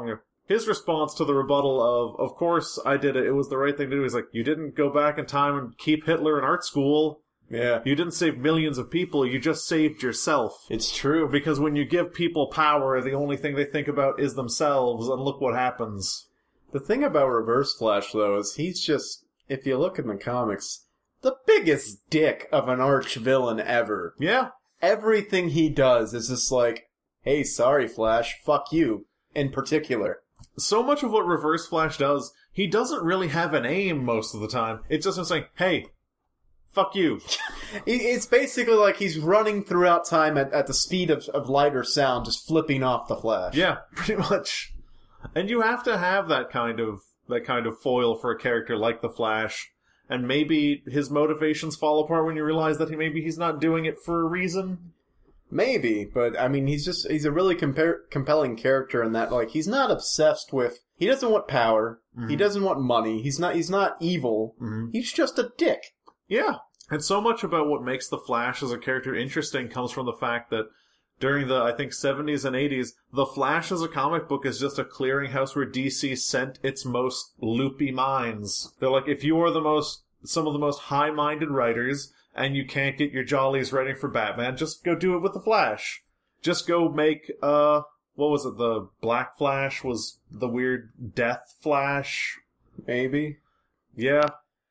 his response to the rebuttal of course I did it, it was the right thing to do. He's like, you didn't go back in time and keep Hitler in art school. Yeah. You didn't save millions of people, you just saved yourself. It's true. Because when you give people power, the only thing they think about is themselves, and look what happens. The thing about Reverse Flash, though, is he's just, if you look in the comics, the biggest dick of an arch villain ever. Yeah. Everything he does is just like, hey, sorry, Flash, fuck you, in particular. So much of what Reverse Flash does, he doesn't really have an aim most of the time. It's just him saying, hey, fuck you. It's basically like he's running throughout time at the speed of light or sound, just flipping off the Flash. Yeah, pretty much. And you have to have that kind of foil for a character like the Flash. And maybe his motivations fall apart when you realize that he's not doing it for a reason. Maybe, but I mean, he's a really compelling character in that, like, he's not obsessed with, he doesn't want power, he doesn't want money, he's not evil, he's just a dick. Yeah. And so much about what makes the Flash as a character interesting comes from the fact that during the, I think, 70s and 80s, the Flash as a comic book is just a clearinghouse where DC sent its most loopy minds. They're like, if you are some of the most high-minded writers, and you can't get your jollies writing for Batman, just go do it with the Flash. Just go make, what was it, the Black Flash was the weird Death Flash? Maybe. Yeah.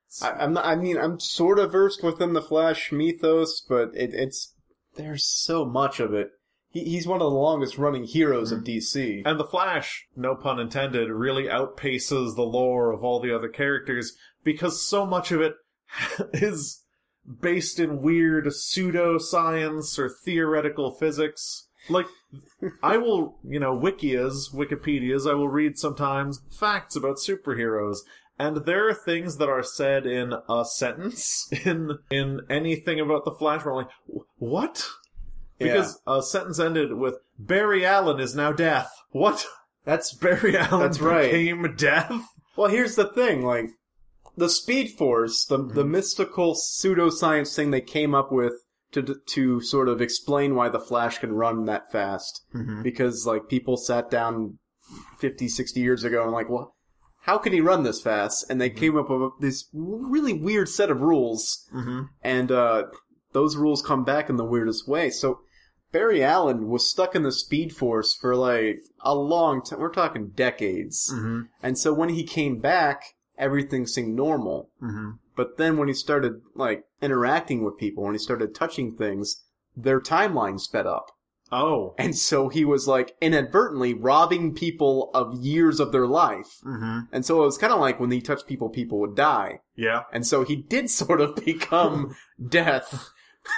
I'm sort of versed within the Flash mythos, but there's so much of it. He's one of the longest running heroes of DC. And the Flash, no pun intended, really outpaces the lore of all the other characters because so much of it is based in weird pseudoscience or theoretical physics. Like, I will, Wikipedias, I will read sometimes facts about superheroes. And there are things that are said in a sentence, in anything about the Flash, where I'm like, what? Because a sentence ended with, Barry Allen is now Death. What? That's Barry Allen that's right. became Death? Well, here's the thing, like, the Speed Force, the mystical pseudoscience thing they came up with to sort of explain why the Flash can run that fast. Because, like, people sat down 50, 60 years ago and like, well, how can he run this fast? And they came up with this really weird set of rules. And those rules come back in the weirdest way. So Barry Allen was stuck in the Speed Force for like a long time. We're talking decades. And so when he came back, everything seemed normal. But then when he started like interacting with people, when he started touching things, their timeline sped up. Oh. And so he was, like, inadvertently robbing people of years of their life. And so it was kind of like when he touched people, people would die. Yeah. And so he did sort of become Death.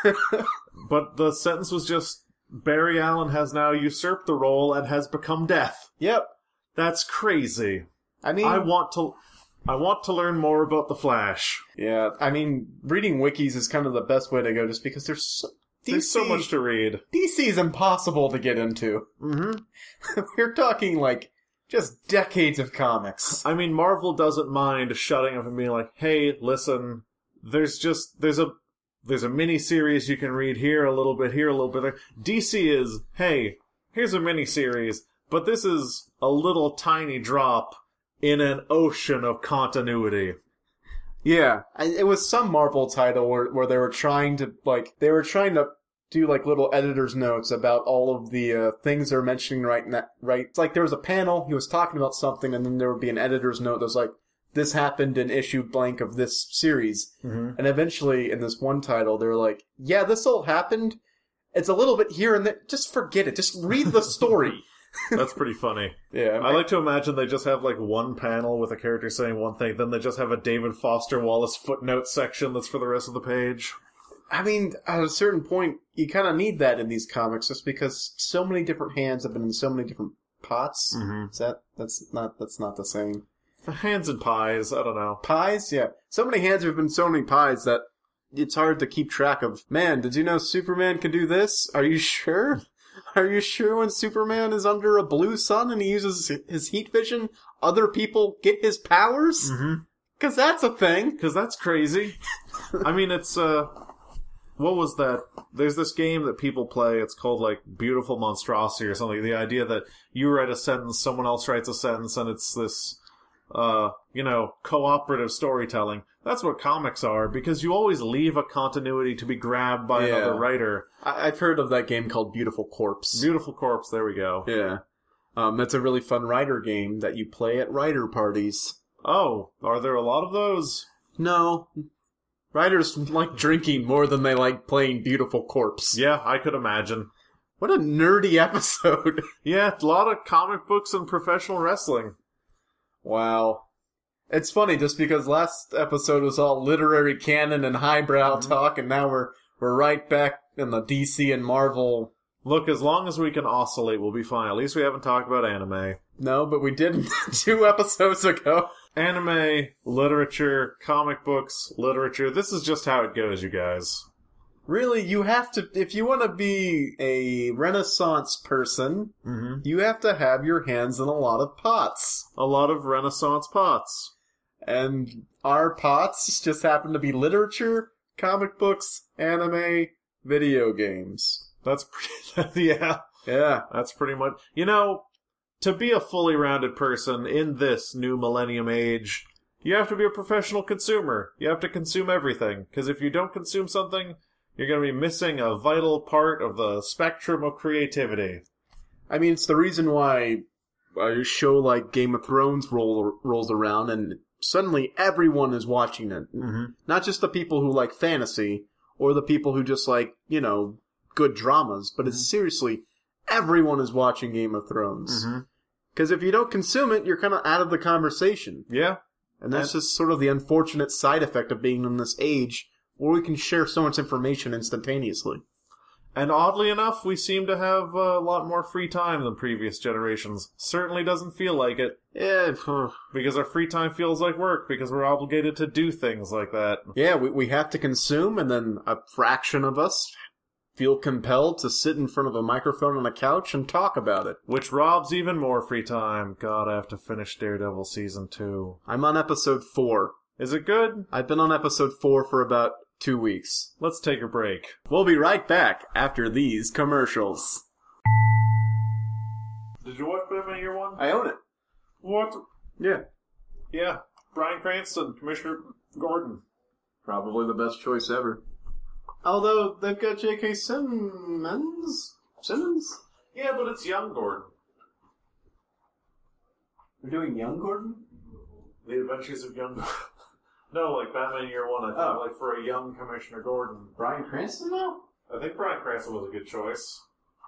But the sentence was just, Barry Allen has now usurped the role and has become Death. Yep. That's crazy. I mean, I want to learn more about the Flash. Yeah, I mean, reading wikis is kind of the best way to go just because there's so much to read. DC's impossible to get into. We're talking, like, just decades of comics. I mean, Marvel doesn't mind shutting up and being like, hey, listen, there's a mini-series you can read here, a little bit here, a little bit there. DC is, hey, here's a mini-series, but this is a little tiny drop in an ocean of continuity. Yeah, it was some Marvel title where they were trying to do like little editor's notes about all of the things they're mentioning right. It's like there was a panel, he was talking about something, and then there would be an editor's note that was like, this happened in issue blank of this series. And eventually, in this one title, they were like, yeah, this all happened. It's a little bit here and there. Just forget it. Just read the story. That's pretty funny. Yeah, I like to imagine they just have like one panel with a character saying one thing, then they just have a David Foster Wallace footnote section that's for the rest of the page. I mean, at a certain point, you kind of need that in these comics, just because so many different hands have been in so many different pots. That's not the same. Hands and pies, I don't know. Pies? Yeah. So many hands have been so many pies that it's hard to keep track of. Man, did you know Superman can do this? Are you sure? Are you sure when Superman is under a blue sun and he uses his heat vision, other people get his powers? Because that's a thing. Because that's crazy. I mean, it's what was that? There's this game that people play. It's called like Beautiful Monstrosity or something. The idea that you write a sentence, someone else writes a sentence, and it's this, cooperative storytelling. That's what comics are, because you always leave a continuity to be grabbed by another writer. I've heard of that game called Beautiful Corpse. Beautiful Corpse, there we go. Yeah. That's a really fun writer game that you play at writer parties. Oh, are there a lot of those? No. Writers like drinking more than they like playing Beautiful Corpse. Yeah, I could imagine. What a nerdy episode. Yeah, a lot of comic books and professional wrestling. Wow. It's funny, just because last episode was all literary canon and highbrow talk, and now we're right back in the DC and Marvel. Look, as long as we can oscillate, we'll be fine. At least we haven't talked about anime. No, but we did 2 episodes ago. Anime, literature, comic books, literature. This is just how it goes, you guys. Really, you have to, if you want to be a Renaissance person, you have to have your hands in a lot of pots. A lot of Renaissance pots. And our pots just happen to be literature, comic books, anime, video games. That's pretty, yeah. Yeah. That's pretty much, to be a fully rounded person in this new millennium age, you have to be a professional consumer. You have to consume everything. Because if you don't consume something, you're going to be missing a vital part of the spectrum of creativity. I mean, it's the reason why a show like Game of Thrones rolls around and suddenly everyone is watching it. Not just the people who like fantasy or the people who just like, good dramas, but it's seriously, everyone is watching Game of Thrones. Because if you don't consume it, you're kind of out of the conversation. Yeah. And that's just sort of the unfortunate side effect of being in this age where we can share so much information instantaneously. And oddly enough, we seem to have a lot more free time than previous generations. Certainly doesn't feel like it. Yeah. Because our free time feels like work, because we're obligated to do things like that. Yeah, we have to consume, and then a fraction of us feel compelled to sit in front of a microphone on a couch and talk about it. Which robs even more free time. God, I have to finish Daredevil Season 2. I'm on episode 4. Is it good? I've been on episode 4 for about 2 weeks. Let's take a break. We'll be right back after these commercials. Did you watch Batman Year One? I own it. What? Yeah. Yeah. Bryan Cranston, Commissioner Gordon. Probably the best choice ever. Although, they've got J.K. Simmons? Yeah, but it's young Gordon. We're doing young Gordon? The Adventures of Young Gordon. No, like Batman Year One, I think, like for a young Commissioner Gordon. Bryan Cranston, though? I think Bryan Cranston was a good choice.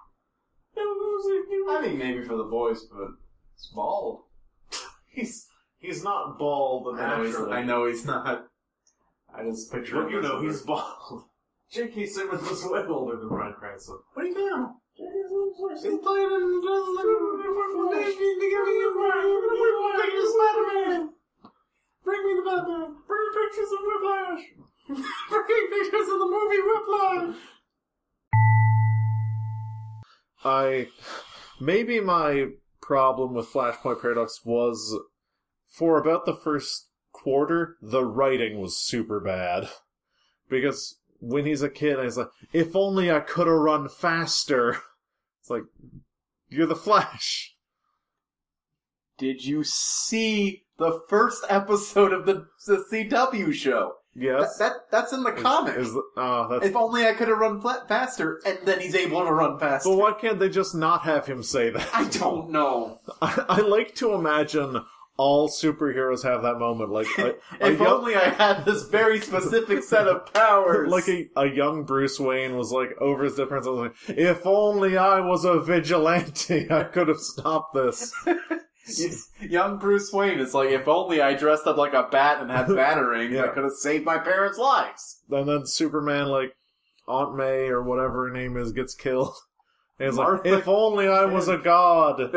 I think maybe for the voice, but it's bald. He's not bald naturally. I know he's not. I just picture him. Look, he's bald. J.K. Simmons is way older than Bryan Cranston. What are you doing? He's playing in Spider-Man. Bring me the Batman. Bring pictures of Whiplash. Bring pictures of the movie Whiplash. Maybe my problem with Flashpoint Paradox was, for about the first quarter, the writing was super bad. Because when he's a kid, he's like, if only I could have run faster. It's like, you're the Flash. Did you see the first episode of the CW show? Yes. That's in the comic. If only I could have run faster, and then he's able to run faster. But why can't they just not have him say that? I don't know. I like to imagine all superheroes have that moment. Like, if only I had this very specific set of powers. Like a young Bruce Wayne was like over his difference. I was like, if only I was a vigilante, I could have stopped this. Young Bruce Wayne is like, if only I dressed up like a bat and had batarangs, I could have saved my parents' lives. And then Superman, like, Aunt May or whatever her name is, gets killed. And he's like, if only I was a god.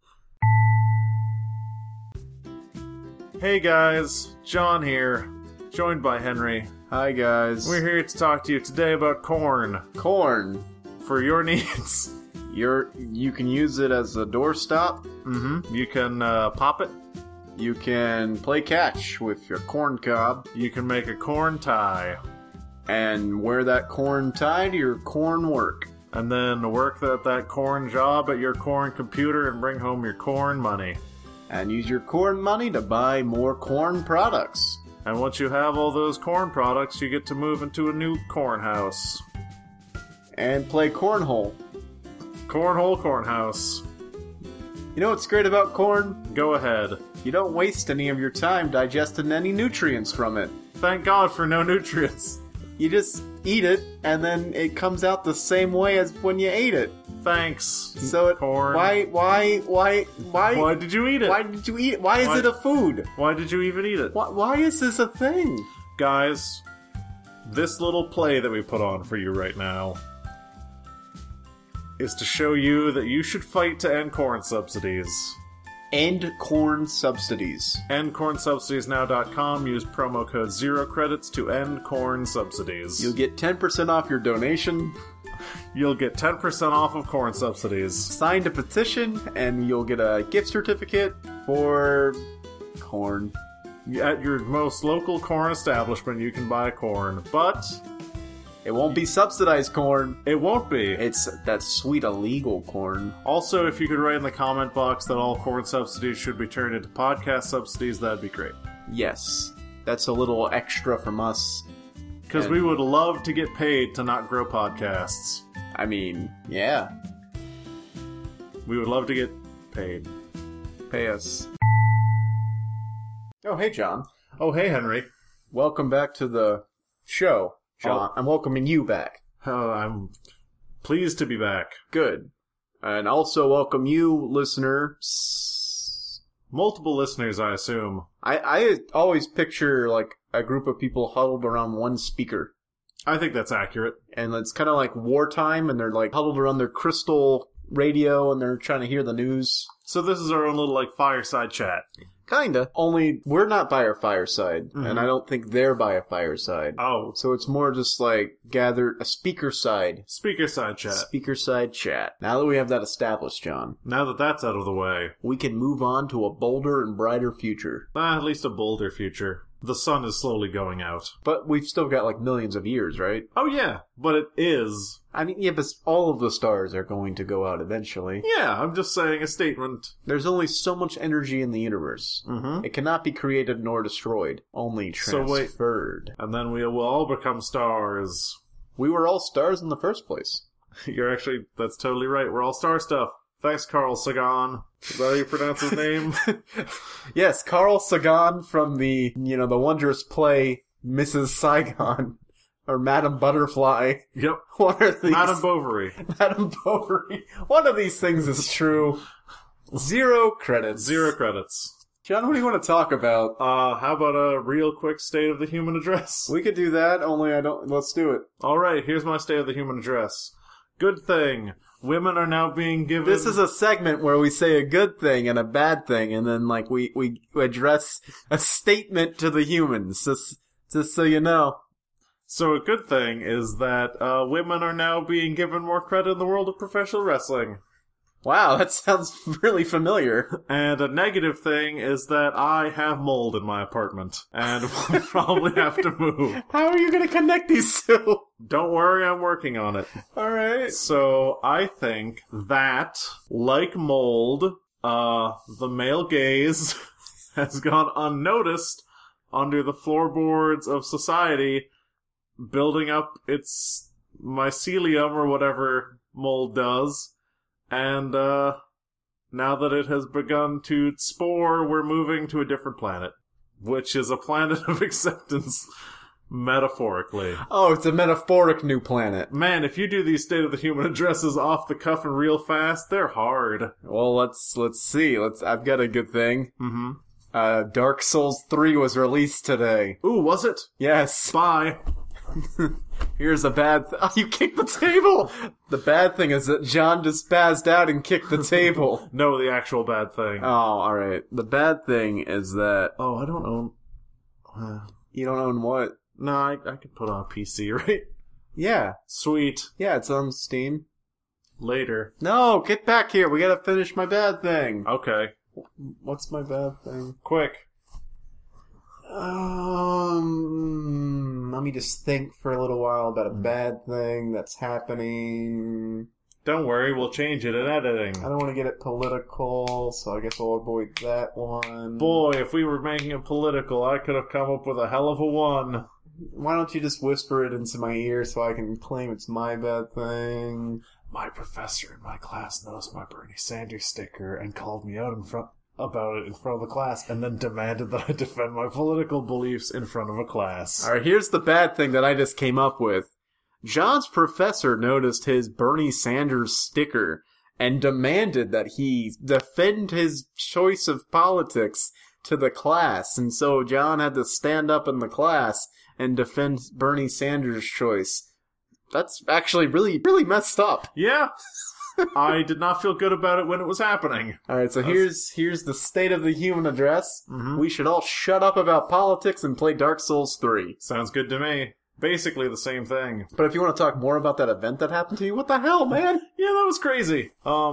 Hey guys, John here, joined by Henry. Hi guys. We're here to talk to you today about corn. Corn. For your needs. You can use it as a doorstop. You can pop it. You can play catch with your corn cob. You can make a corn tie. And wear that corn tie to your corn work. And then work that corn job at your corn computer and bring home your corn money. And use your corn money to buy more corn products. And once you have all those corn products, you get to move into a new corn house. And play cornhole. Cornhole corn house. You know what's great about corn? Go ahead. You don't waste any of your time digesting any nutrients from it. Thank God for no nutrients. You just eat it, and then it comes out the same way as when you ate it. Thanks. So it, corn. Why did you eat it? Why did you eat it? Why is it a food? Why did you even eat it? Why is this a thing? Guys, this little play that we put on for you right now is to show you that you should fight to end corn subsidies. End corn subsidies. EndCornSubsidiesNow.com. Use promo code ZeroCredits to end corn subsidies. You'll get 10% off your donation. You'll get 10% off of corn subsidies. Sign a petition, and you'll get a gift certificate for corn. At your most local corn establishment, you can buy corn, but it won't be subsidized corn. It won't be. It's that sweet illegal corn. Also, if you could write in the comment box that all corn subsidies should be turned into podcast subsidies, that'd be great. Yes. That's a little extra from us. Because we would love to get paid to not grow podcasts. I mean, yeah. We would love to get paid. Pay us. Oh, hey, John. Oh, hey, Henry. Welcome back to the show, John. I'm welcoming you back. Oh, I'm pleased to be back. Good. And also welcome you, listener. Multiple listeners, I assume. I always picture, like, a group of people huddled around one speaker. I think that's accurate. And it's kind of like wartime, and they're, like, huddled around their crystal radio, and they're trying to hear the news. So this is our own little, like, fireside chat. Kinda. Only we're not by our fireside, and I don't think they're by a fireside. Oh. So it's more just like gathered a speaker side. Speaker side chat. Speaker side chat. Now that we have that established, John. Now that that's out of the way. We can move on to a bolder and brighter future. At least a bolder future. The sun is slowly going out. But we've still got like millions of years, right? Oh yeah, but it is. I mean, yeah, but all of the stars are going to go out eventually. Yeah, I'm just saying a statement. There's only so much energy in the universe. Mm-hmm. It cannot be created nor destroyed, only transferred. And then we will all become stars. We were all stars in the first place. That's totally right. We're all star stuff. Thanks, Carl Sagan. Is that how you pronounce his name? Yes, Carl Sagan from the wondrous play Mrs. Saigon. Or Madame Butterfly. Yep. One of these. Madame Bovary. Madame Bovary. One of these things is true. Zero credits. Zero credits. John, what do you want to talk about? How about a real quick State of the Human Address? We could do that, only let's do it. Alright, here's my State of the Human Address. Good thing. Women are now being given... This is a segment where we say a good thing and a bad thing, and then, like, we address a statement to the humans, just so you know. So a good thing is that women are now being given more credit in the world of professional wrestling. Wow, that sounds really familiar. And a negative thing is that I have mold in my apartment, and will probably have to move. How are you going to connect these two? Don't worry, I'm working on it. Alright. So I think that, like mold, the male gaze has gone unnoticed under the floorboards of society, building up its mycelium or whatever mold does. And now that it has begun to spore, we're moving to a different planet, which is a planet of acceptance, metaphorically. Oh, it's a metaphoric new planet. Man, if you do these State of the Human Addresses off the cuff and real fast, they're hard. Well, let's see. I've got a good thing. Mm-hmm. Dark Souls 3 was released today. Ooh, was it? Yes. Bye. Here's a bad Oh, you kicked the table! The bad thing is that John just spazzed out and kicked the table. No, the actual bad thing. Oh, alright. The bad thing is that... Oh, I don't own... You don't own what? No, I could put on a PC, right? Yeah. Sweet. Yeah, it's on Steam. Later. No, get back here. We gotta finish my bad thing. Okay. What's my bad thing? Quick. Let me just think for a little while about a bad thing that's happening. Don't worry, we'll change it in editing. I don't want to get it political, so I guess I'll avoid that one. Boy, if we were making it political, I could have come up with a hell of a one. Why don't you just whisper it into my ear so I can claim it's my bad thing? My professor in my class knows my Bernie Sanders sticker and called me out about it in front of the class, and then demanded that I defend my political beliefs in front of a class. Alright, here's the bad thing that I just came up with. John's professor noticed his Bernie Sanders sticker and demanded that he defend his choice of politics to the class, and so John had to stand up in the class and defend Bernie Sanders' choice. That's actually really, really messed up. Yeah. I did not feel good about it when it was happening. Alright, so here's the State of the Human address. Mm-hmm. We should all shut up about politics and play Dark Souls 3. Sounds good to me. Basically the same thing. But if you want to talk more about that event that happened to you, what the hell, man? Yeah, that was crazy.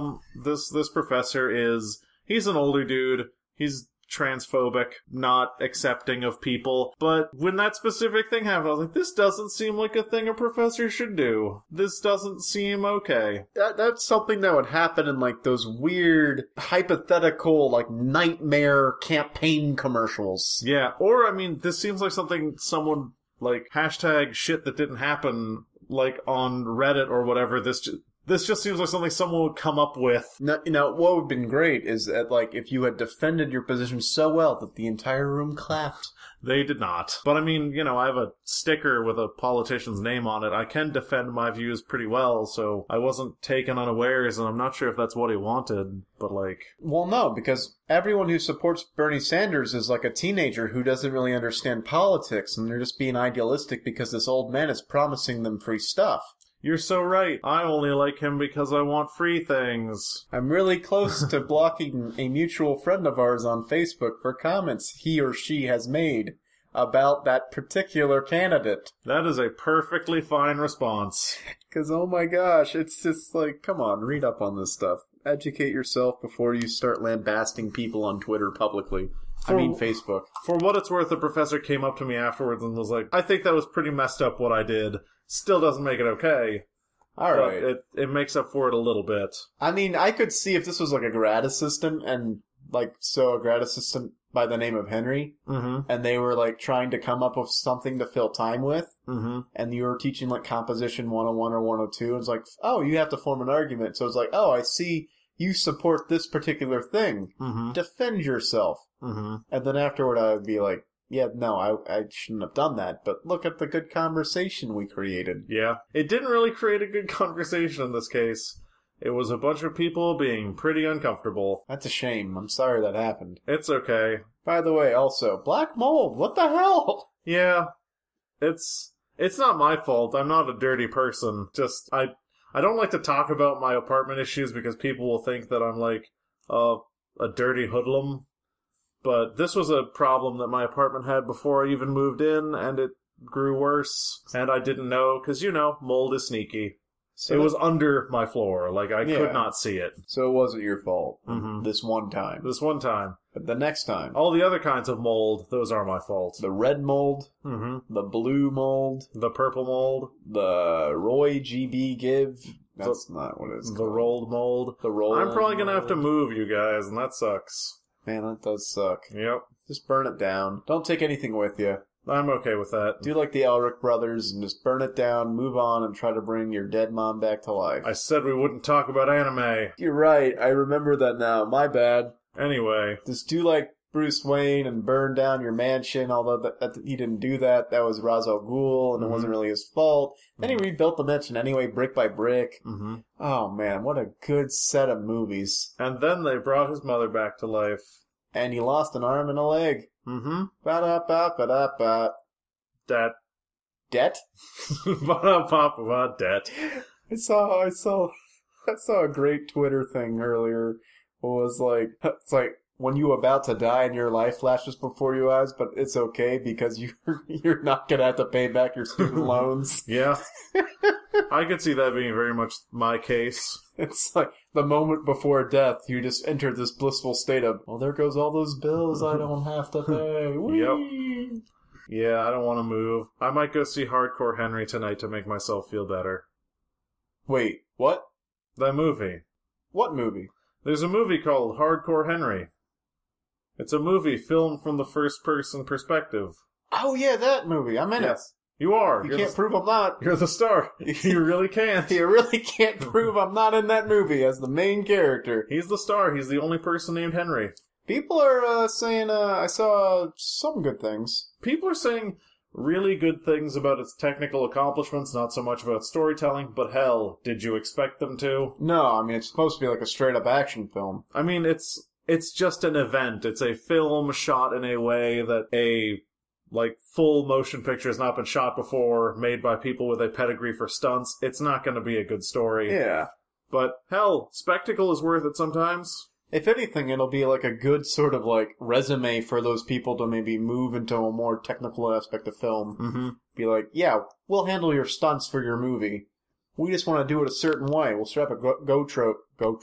This professor he's an older dude. He's transphobic, not accepting of people. But when that specific thing happened, I was like, this doesn't seem like a thing a professor should do. This doesn't seem okay. That's something that would happen in, like, those weird, hypothetical, like, nightmare campaign commercials. Yeah, or, I mean, this seems like something someone, like, hashtag shit that didn't happen, like, on Reddit or whatever, this just seems like something someone would come up with. No, what would have been great is that, like, if you had defended your position so well that the entire room clapped. They did not. But I mean, I have a sticker with a politician's name on it. I can defend my views pretty well, so I wasn't taken unawares, and I'm not sure if that's what he wanted, but like... Well, no, because everyone who supports Bernie Sanders is like a teenager who doesn't really understand politics, and they're just being idealistic because this old man is promising them free stuff. You're so right. I only like him because I want free things. I'm really close to blocking a mutual friend of ours on Facebook for comments he or she has made about that particular candidate. That is a perfectly fine response. Because, oh my gosh, it's just like, come on, read up on this stuff. Educate yourself before you start lambasting people on Twitter publicly. Facebook. For what it's worth, the professor came up to me afterwards and was like, I think that was pretty messed up what I did. Still doesn't make it okay. Alright. But it makes up for it a little bit. I mean, I could see if this was like a grad assistant and, like, so a grad assistant by the name of Henry, and they were, like, trying to come up with something to fill time with, and you were teaching, like, composition 101 or 102, and it's like, oh, you have to form an argument. So it's like, oh, I see you support this particular thing. Defend yourself. And then afterward I would be like, yeah, no, I shouldn't have done that, but look at the good conversation we created. Yeah. It didn't really create a good conversation in this case. It was a bunch of people being pretty uncomfortable. That's a shame. I'm sorry that happened. It's okay. By the way, also, black mold, what the hell? Yeah. It's not my fault. I'm not a dirty person. Just, I don't like to talk about my apartment issues because people will think that I'm like a dirty hoodlum. But this was a problem that my apartment had before I even moved in, and it grew worse. And I didn't know, because, mold is sneaky. So it was under my floor. Like, I could not see it. So it wasn't your fault. This one time. But the next time. All the other kinds of mold, those are my fault. The red mold. The blue mold. The purple mold. The Roy GB Give. That's not what it's called. The rolled mold. I'm probably going to have to move, you guys, and that sucks. Man, that does suck. Yep. Just burn it down. Don't take anything with you. I'm okay with that. Do like the Elric brothers and just burn it down, move on, and try to bring your dead mom back to life. I said we wouldn't talk about anime. You're right. I remember that now. My bad. Anyway. Just do like Bruce Wayne and burn down your mansion, although he didn't do that. That was Ra's al Ghul, and it wasn't really his fault. Then he rebuilt the mansion anyway, brick by brick. Oh, man, what a good set of movies. And then they brought his mother back to life. And he lost an arm and a leg. Ba-da-ba-ba-da-ba. Debt. Debt? Ba-da-ba-ba-ba, debt. I saw a great Twitter thing earlier. It was like, it's like, when you're about to die and your life flashes before your eyes, but it's okay because you're not gonna have to pay back your student loans. Yeah. I could see that being very much my case. It's like the moment before death, you just enter this blissful state of, well, there goes all those bills I don't have to pay. Yep. Yeah, I don't want to move. I might go see Hardcore Henry tonight to make myself feel better. Wait, what? That movie. What movie? There's a movie called Hardcore Henry. It's a movie filmed from the first-person perspective. Oh, yeah, that movie. I'm in it. You are. You can't prove I'm not. You're the star. You really can't. You really can't prove I'm not in that movie as the main character. He's the star. He's the only person named Henry. People are saying, I saw some good things. People are saying really good things about its technical accomplishments, not so much about storytelling, but hell, did you expect them to? No, I mean, it's supposed to be like a straight-up action film. I mean, it's just an event. It's a film shot in a way that a, full motion picture has not been shot before, made by people with a pedigree for stunts. It's not going to be a good story. Yeah. But, hell, spectacle is worth it sometimes. If anything, it'll be like a good sort of resume for those people to maybe move into a more technical aspect of film. Mm-hmm. Be like, yeah, we'll handle your stunts for your movie. We just want to do it a certain way. We'll strap a GoPro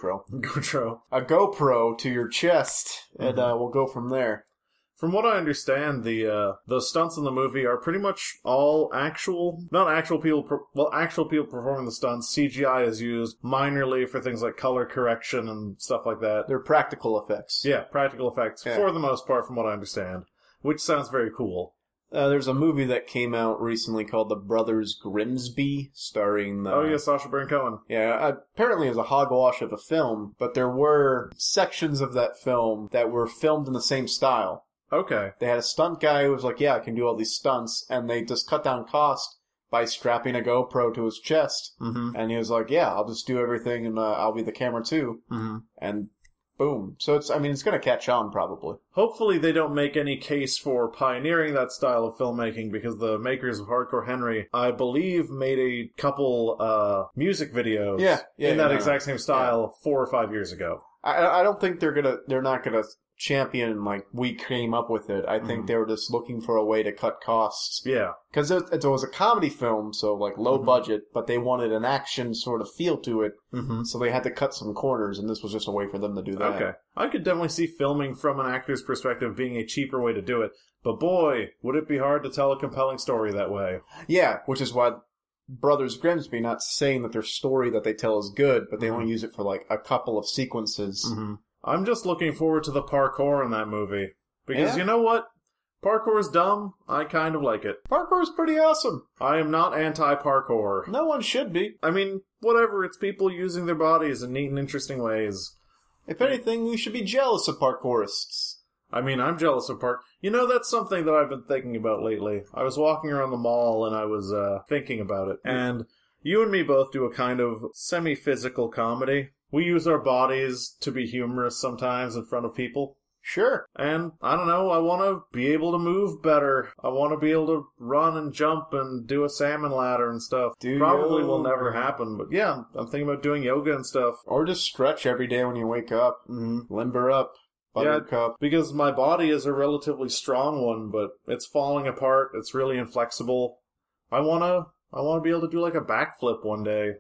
to your chest, and we'll go from there. From what I understand, the stunts in the movie are pretty much all actual people performing the stunts. CGI is used minorly for things like color correction and stuff like that. They're practical effects. Yeah, practical effects, for the most part, from what I understand. Which sounds very cool. There's a movie that came out recently called The Brothers Grimsby, starring... Sacha Baron Cohen. Yeah, apparently it was a hogwash of a film, but there were sections of that film that were filmed in the same style. Okay. They had a stunt guy who was like, yeah, I can do all these stunts, and they just cut down cost by strapping a GoPro to his chest. Mm-hmm. And he was like, yeah, I'll just do everything, and I'll be the camera too. Mm-hmm. And boom. So it's going to catch on, probably. Hopefully they don't make any case for pioneering that style of filmmaking, because the makers of Hardcore Henry, I believe, made a couple music videos in that exact same style 4 or 5 years ago. I don't think they're not gonna champion, we came up with it. I think they were just looking for a way to cut costs. Yeah. Because it was a comedy film, so low budget, but they wanted an action sort of feel to it, so they had to cut some corners, and this was just a way for them to do that. Okay. I could definitely see filming from an actor's perspective being a cheaper way to do it, but boy, would it be hard to tell a compelling story that way. Yeah, which is why Brothers Grimsby, not saying that their story that they tell is good, but they only use it for a couple of sequences. Mm-hmm. I'm just looking forward to the parkour in that movie. Because you know what? Parkour is dumb. I kind of like it. Parkour is pretty awesome. I am not anti-parkour. No one should be. I mean, whatever. It's people using their bodies in neat and interesting ways. If anything, we should be jealous of parkourists. I mean, I'm jealous of You know, that's something that I've been thinking about lately. I was walking around the mall and I was thinking about it. And you and me both do a kind of semi-physical comedy. We use our bodies to be humorous sometimes in front of people. Sure. And, I don't know, I want to be able to move better. I want to be able to run and jump and do a salmon ladder and stuff. Probably will never happen, but yeah, I'm thinking about doing yoga and stuff. Or just stretch every day when you wake up. Limber up. Buttercup. Yeah, because my body is a relatively strong one, but it's falling apart. It's really inflexible. I want to be able to do a backflip one day.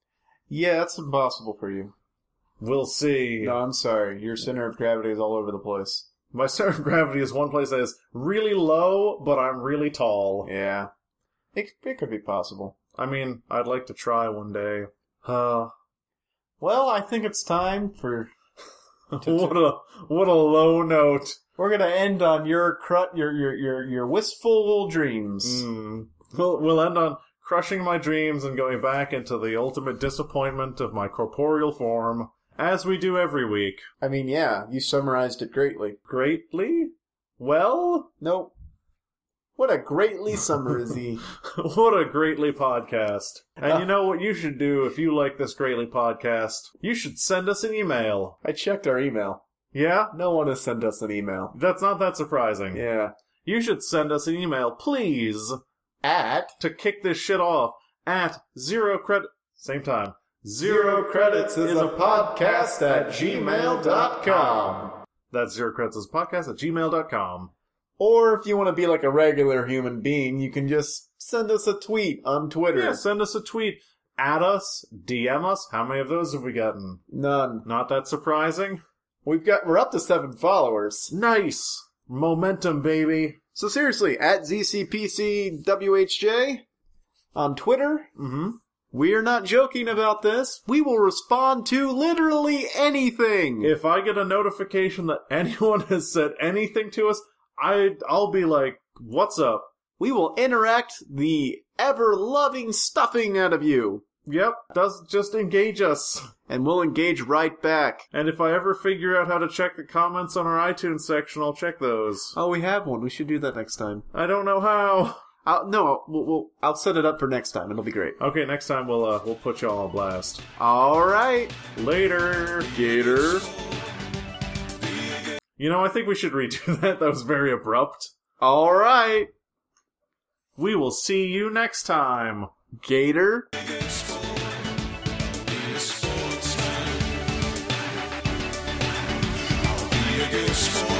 Yeah, that's impossible for you. We'll see. No, I'm sorry. Your center of gravity is all over the place. My center of gravity is one place that is really low, but I'm really tall. Yeah. It could be possible. I mean, I'd like to try one day. Well, I think it's time for... What a low note. We're gonna end on your wistful dreams. We'll end on crushing my dreams and going back into the ultimate disappointment of my corporeal form, as we do every week. I mean, yeah, you summarized it greatly. Greatly? Well? Nope. What a greatly summarizzy. What a greatly podcast. And you know what you should do if you like this greatly podcast? You should send us an email. I checked our email. Yeah? No one has sent us an email. That's not that surprising. Yeah. You should send us an email, please. To kick this shit off, at 0 credit... Same time. 0 credits is a podcast at gmail.com. That's ZeroCreditsPodcast@gmail.com. Or if you want to be like a regular human being, you can just send us a tweet on Twitter. Yeah, send us a tweet. Add us, DM us. How many of those have we gotten? None. Not that surprising. We're up to 7 followers. Nice. Momentum, baby. So seriously, at ZCPCWHJ on Twitter. Mm-hmm. We're not joking about this. We will respond to literally anything. If I get a notification that anyone has said anything to us, I'll be like, what's up? We will interact the ever-loving stuffing out of you. Yep, does just engage us. And we'll engage right back. And if I ever figure out how to check the comments on our iTunes section, I'll check those. Oh, we have one. We should do that next time. I don't know how. I'll set it up for next time. It'll be great. Okay, next time we'll put y'all on blast. All right. Later, Gator. You know, I think we should redo that. That was very abrupt. All right. We will see you next time. Gator. Sportsman.